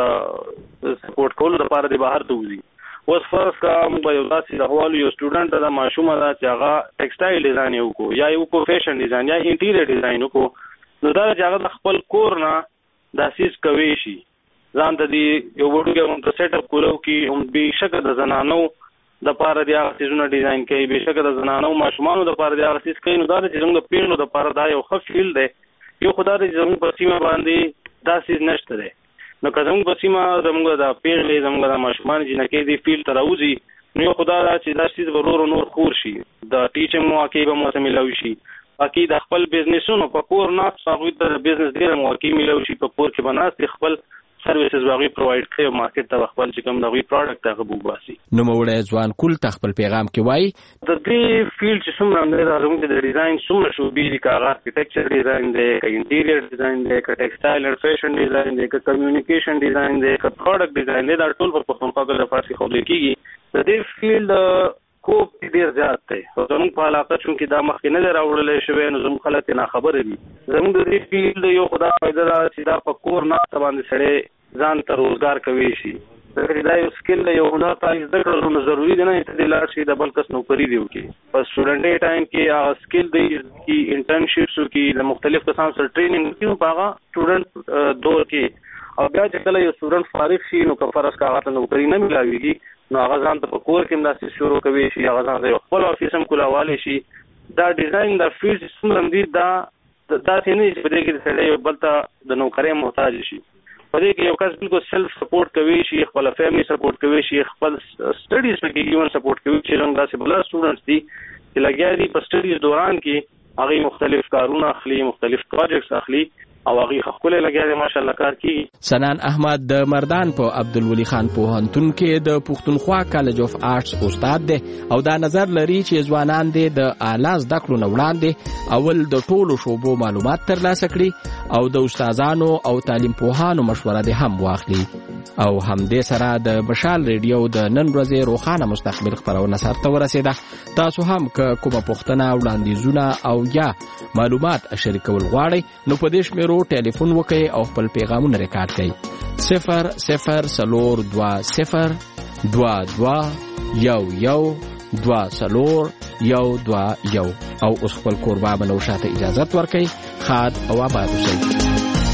د سپورټ کولو لپاره د بهر ته وځي. اوس فرض کا موږ یو داسې راغلو یو سټوډنټ د ماشومه ده چې هغه ټیکسټایل ډیزاین یې وکړو یا یې وکړو فیشن ډیزاین یا انټیریر ډیزاین وکړو نو دا چې هغه د خپل کور نه دا سیس کوي شي ځان ته دی یو وړوکی غونډه سیټ اپ کولو کې هم بېشکه د زنانو دپاره د هغه څیزونه ډیزاین کوي، بېشکه د زنانو ماشومانو دپاره د هغه څیز کوي. نو دا د چې زموږ د پیغلو دپاره دا یو ښه فیلډ دی. یو خو دا دی چې زموږ په سیمه باندې دا سیز نشته دی. نو که زموږ په سیمه زموږ د پیغلې زموږ د ماشومان جنکۍ دې فیلډ ته راوځي نو یو خو دا ده چې دا سیز به ورو نور خور شي، د ټیچنګ مواقع به مو ته میلاوي شي، باقي د خپل بزنسونو په کور ناست هغوی ته د بزنس ډېره مواقع میلاوي شي، په کور کې به ناست خپل سرویسز باغی پرووایډ کوي او مارکیټ ته خپل چې کوم د غوي پروډکټ هغه بوباسي. نو موړی ځوان کول خپل پیغام کې وایي د دې فیلډ چې څومره هم د زموږ د ډیزاین څومره شوبې دي، که هغه آرکیټیکچر ډیزاین دی، که انټیریر ډیزاین دی، که ټیکسټایل اینډ فیشن ډیزاین دی، که کمیونیکیشن ډیزاین دی، که پروډکټ ډیزاین دی، دا ټول په پښتونخوا کې د فارسي ښودل کېږي. د دې فیلډ کوپ ډیر زیات دی او زموږ په علاقه چونکې دا مخکې نه دی راوړلی شوی نو زموږ خلک یې ناخبره دي. زموږ د دې فیلډ یو خو دا فایده ده چې دا په کور ناسته باندې سړی ځان ته روزګار کوي شي. دا یو سکل دی، یو هنر ته زده کړل نو ضروري دی نه چې ته لاړ شي د بل کس نوکري دی وکړي. په سټوډنټي ټایم کې هغه سکل دی چې انټرنشپس وکړي، د مختلف قسم سره ټریننګ وکړي په هغه سټوډنټ دور کې. او بیا چې کله یو سټوډنټ فارغ شي نو که فرض کا هغه ته نوکري نه ملاویږي نو هغه ځان ته په کور کې هم داسې شروع کوي شي، هغه ځان ته یو خپل افیس هم کولاوالی شي. دا ډیزاین دا فیلډ چې څومره هم دي دا داسې نه دي چې په دې کې د سړی یو بل ته د نوکرۍ محتاج شي. په دې کې یو کس بالکل سیلف سپورټ کوي شي، خپل فیملی سپورټ کوي شي، خپل سټډیز پکې ایون سپورټ کوي چې زموږ داسې بل سټوډنټس دي چې لګیا دي په سټډیز دوران کې هغوی مختلف کارونه اخلي، مختلف پروجیکټس اخلي او هغوی ښکلی لګیا دی ماشاءالله کار کېږي. سنان احمد د مردان په عبدالولي خان پوهنتون کې د پښتونخوا کالج اف آرټس استاد دی او دا نظر لري چې ځوانان دې د اعلی زده کړو نه وړاندې اول د ټولو شعبو معلومات ترلاسه کړي او د استادانو او تعلیم پوهانو مشوره دې هم واخلي. او همدې سره د مشال ریډیو د نن ورځې روښانه مستقبل خپرونه سرته ورسېده. تاسو هم که کومه پوښتنه، وړاندیزونه او یا معلومات شریکول غواړئ نو په دې شمېرو ټلیفون وکړئ او خپل پیغامونه ریکارډ کړئ. صفر صفر څلور دوه صفر دوه دوه یو یو دوه څلور یو دوه یو. او اوس خپل کوربه بنوشه ته اجازت ورکړئ. ښاد او آباد اوسئ.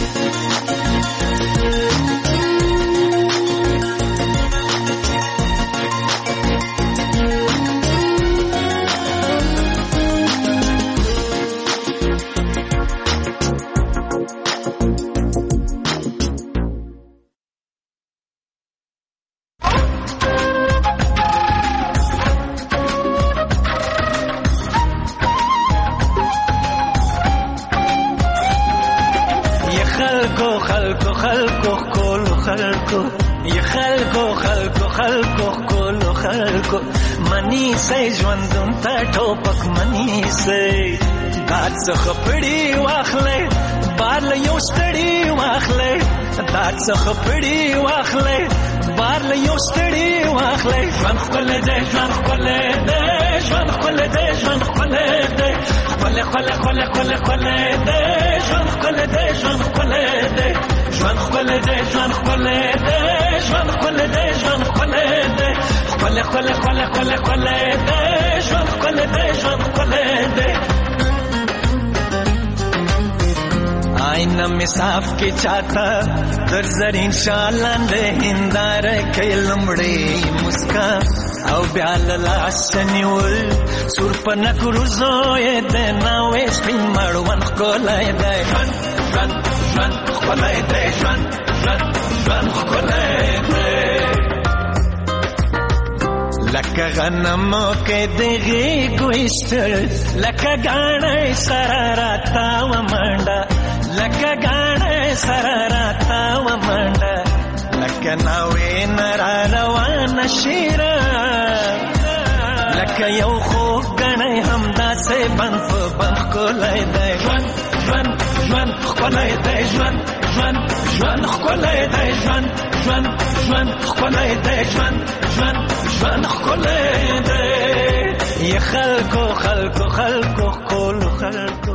څخه پړی واخلې بار له یو ستړي واخلې دات څخه پړی واخلې بار له یو ستړي واخلې ځان خپل دې ځان خپل دې ژوند خپل دی ژوند خپل دی خپل خپل خپل خپل خپل دی ژوند خپل دی ژوند خپل دی ژوند خپل دی ژوند خپل دی ژوند خپل دی ژوند خپل دی خپل خپل خپل خپل خپل دی ژوند خپل دی ژوند خپل دی آئینه می صاف کی چاته در زرین شالند هندار کې لمړې مسکا او بیا لاس نیول سور په نکرو زوی د ناوې سپین مړوند کولای دی ژوند ژوند ژوند کولای دی ژوند ژوند ژوند کولای دی لکه غنمو کې دغه ګوښتل لکه غاڼې سره راتا و منډه لکه غاڼې سره راتا و منډه لکه ناوې نرا روان شیرا لکه یو خوږ غاڼې همداسې بند په بند کولای دی ژوند ژوند ژوند ښکلی دی ژوند ژوند ژوند ښکلی دی ژوند ژوند ژوند ښکلی دی ژوند ژوند ژوند ښکلی دی ی خلکو خلکو خلکو ښکلو خلکو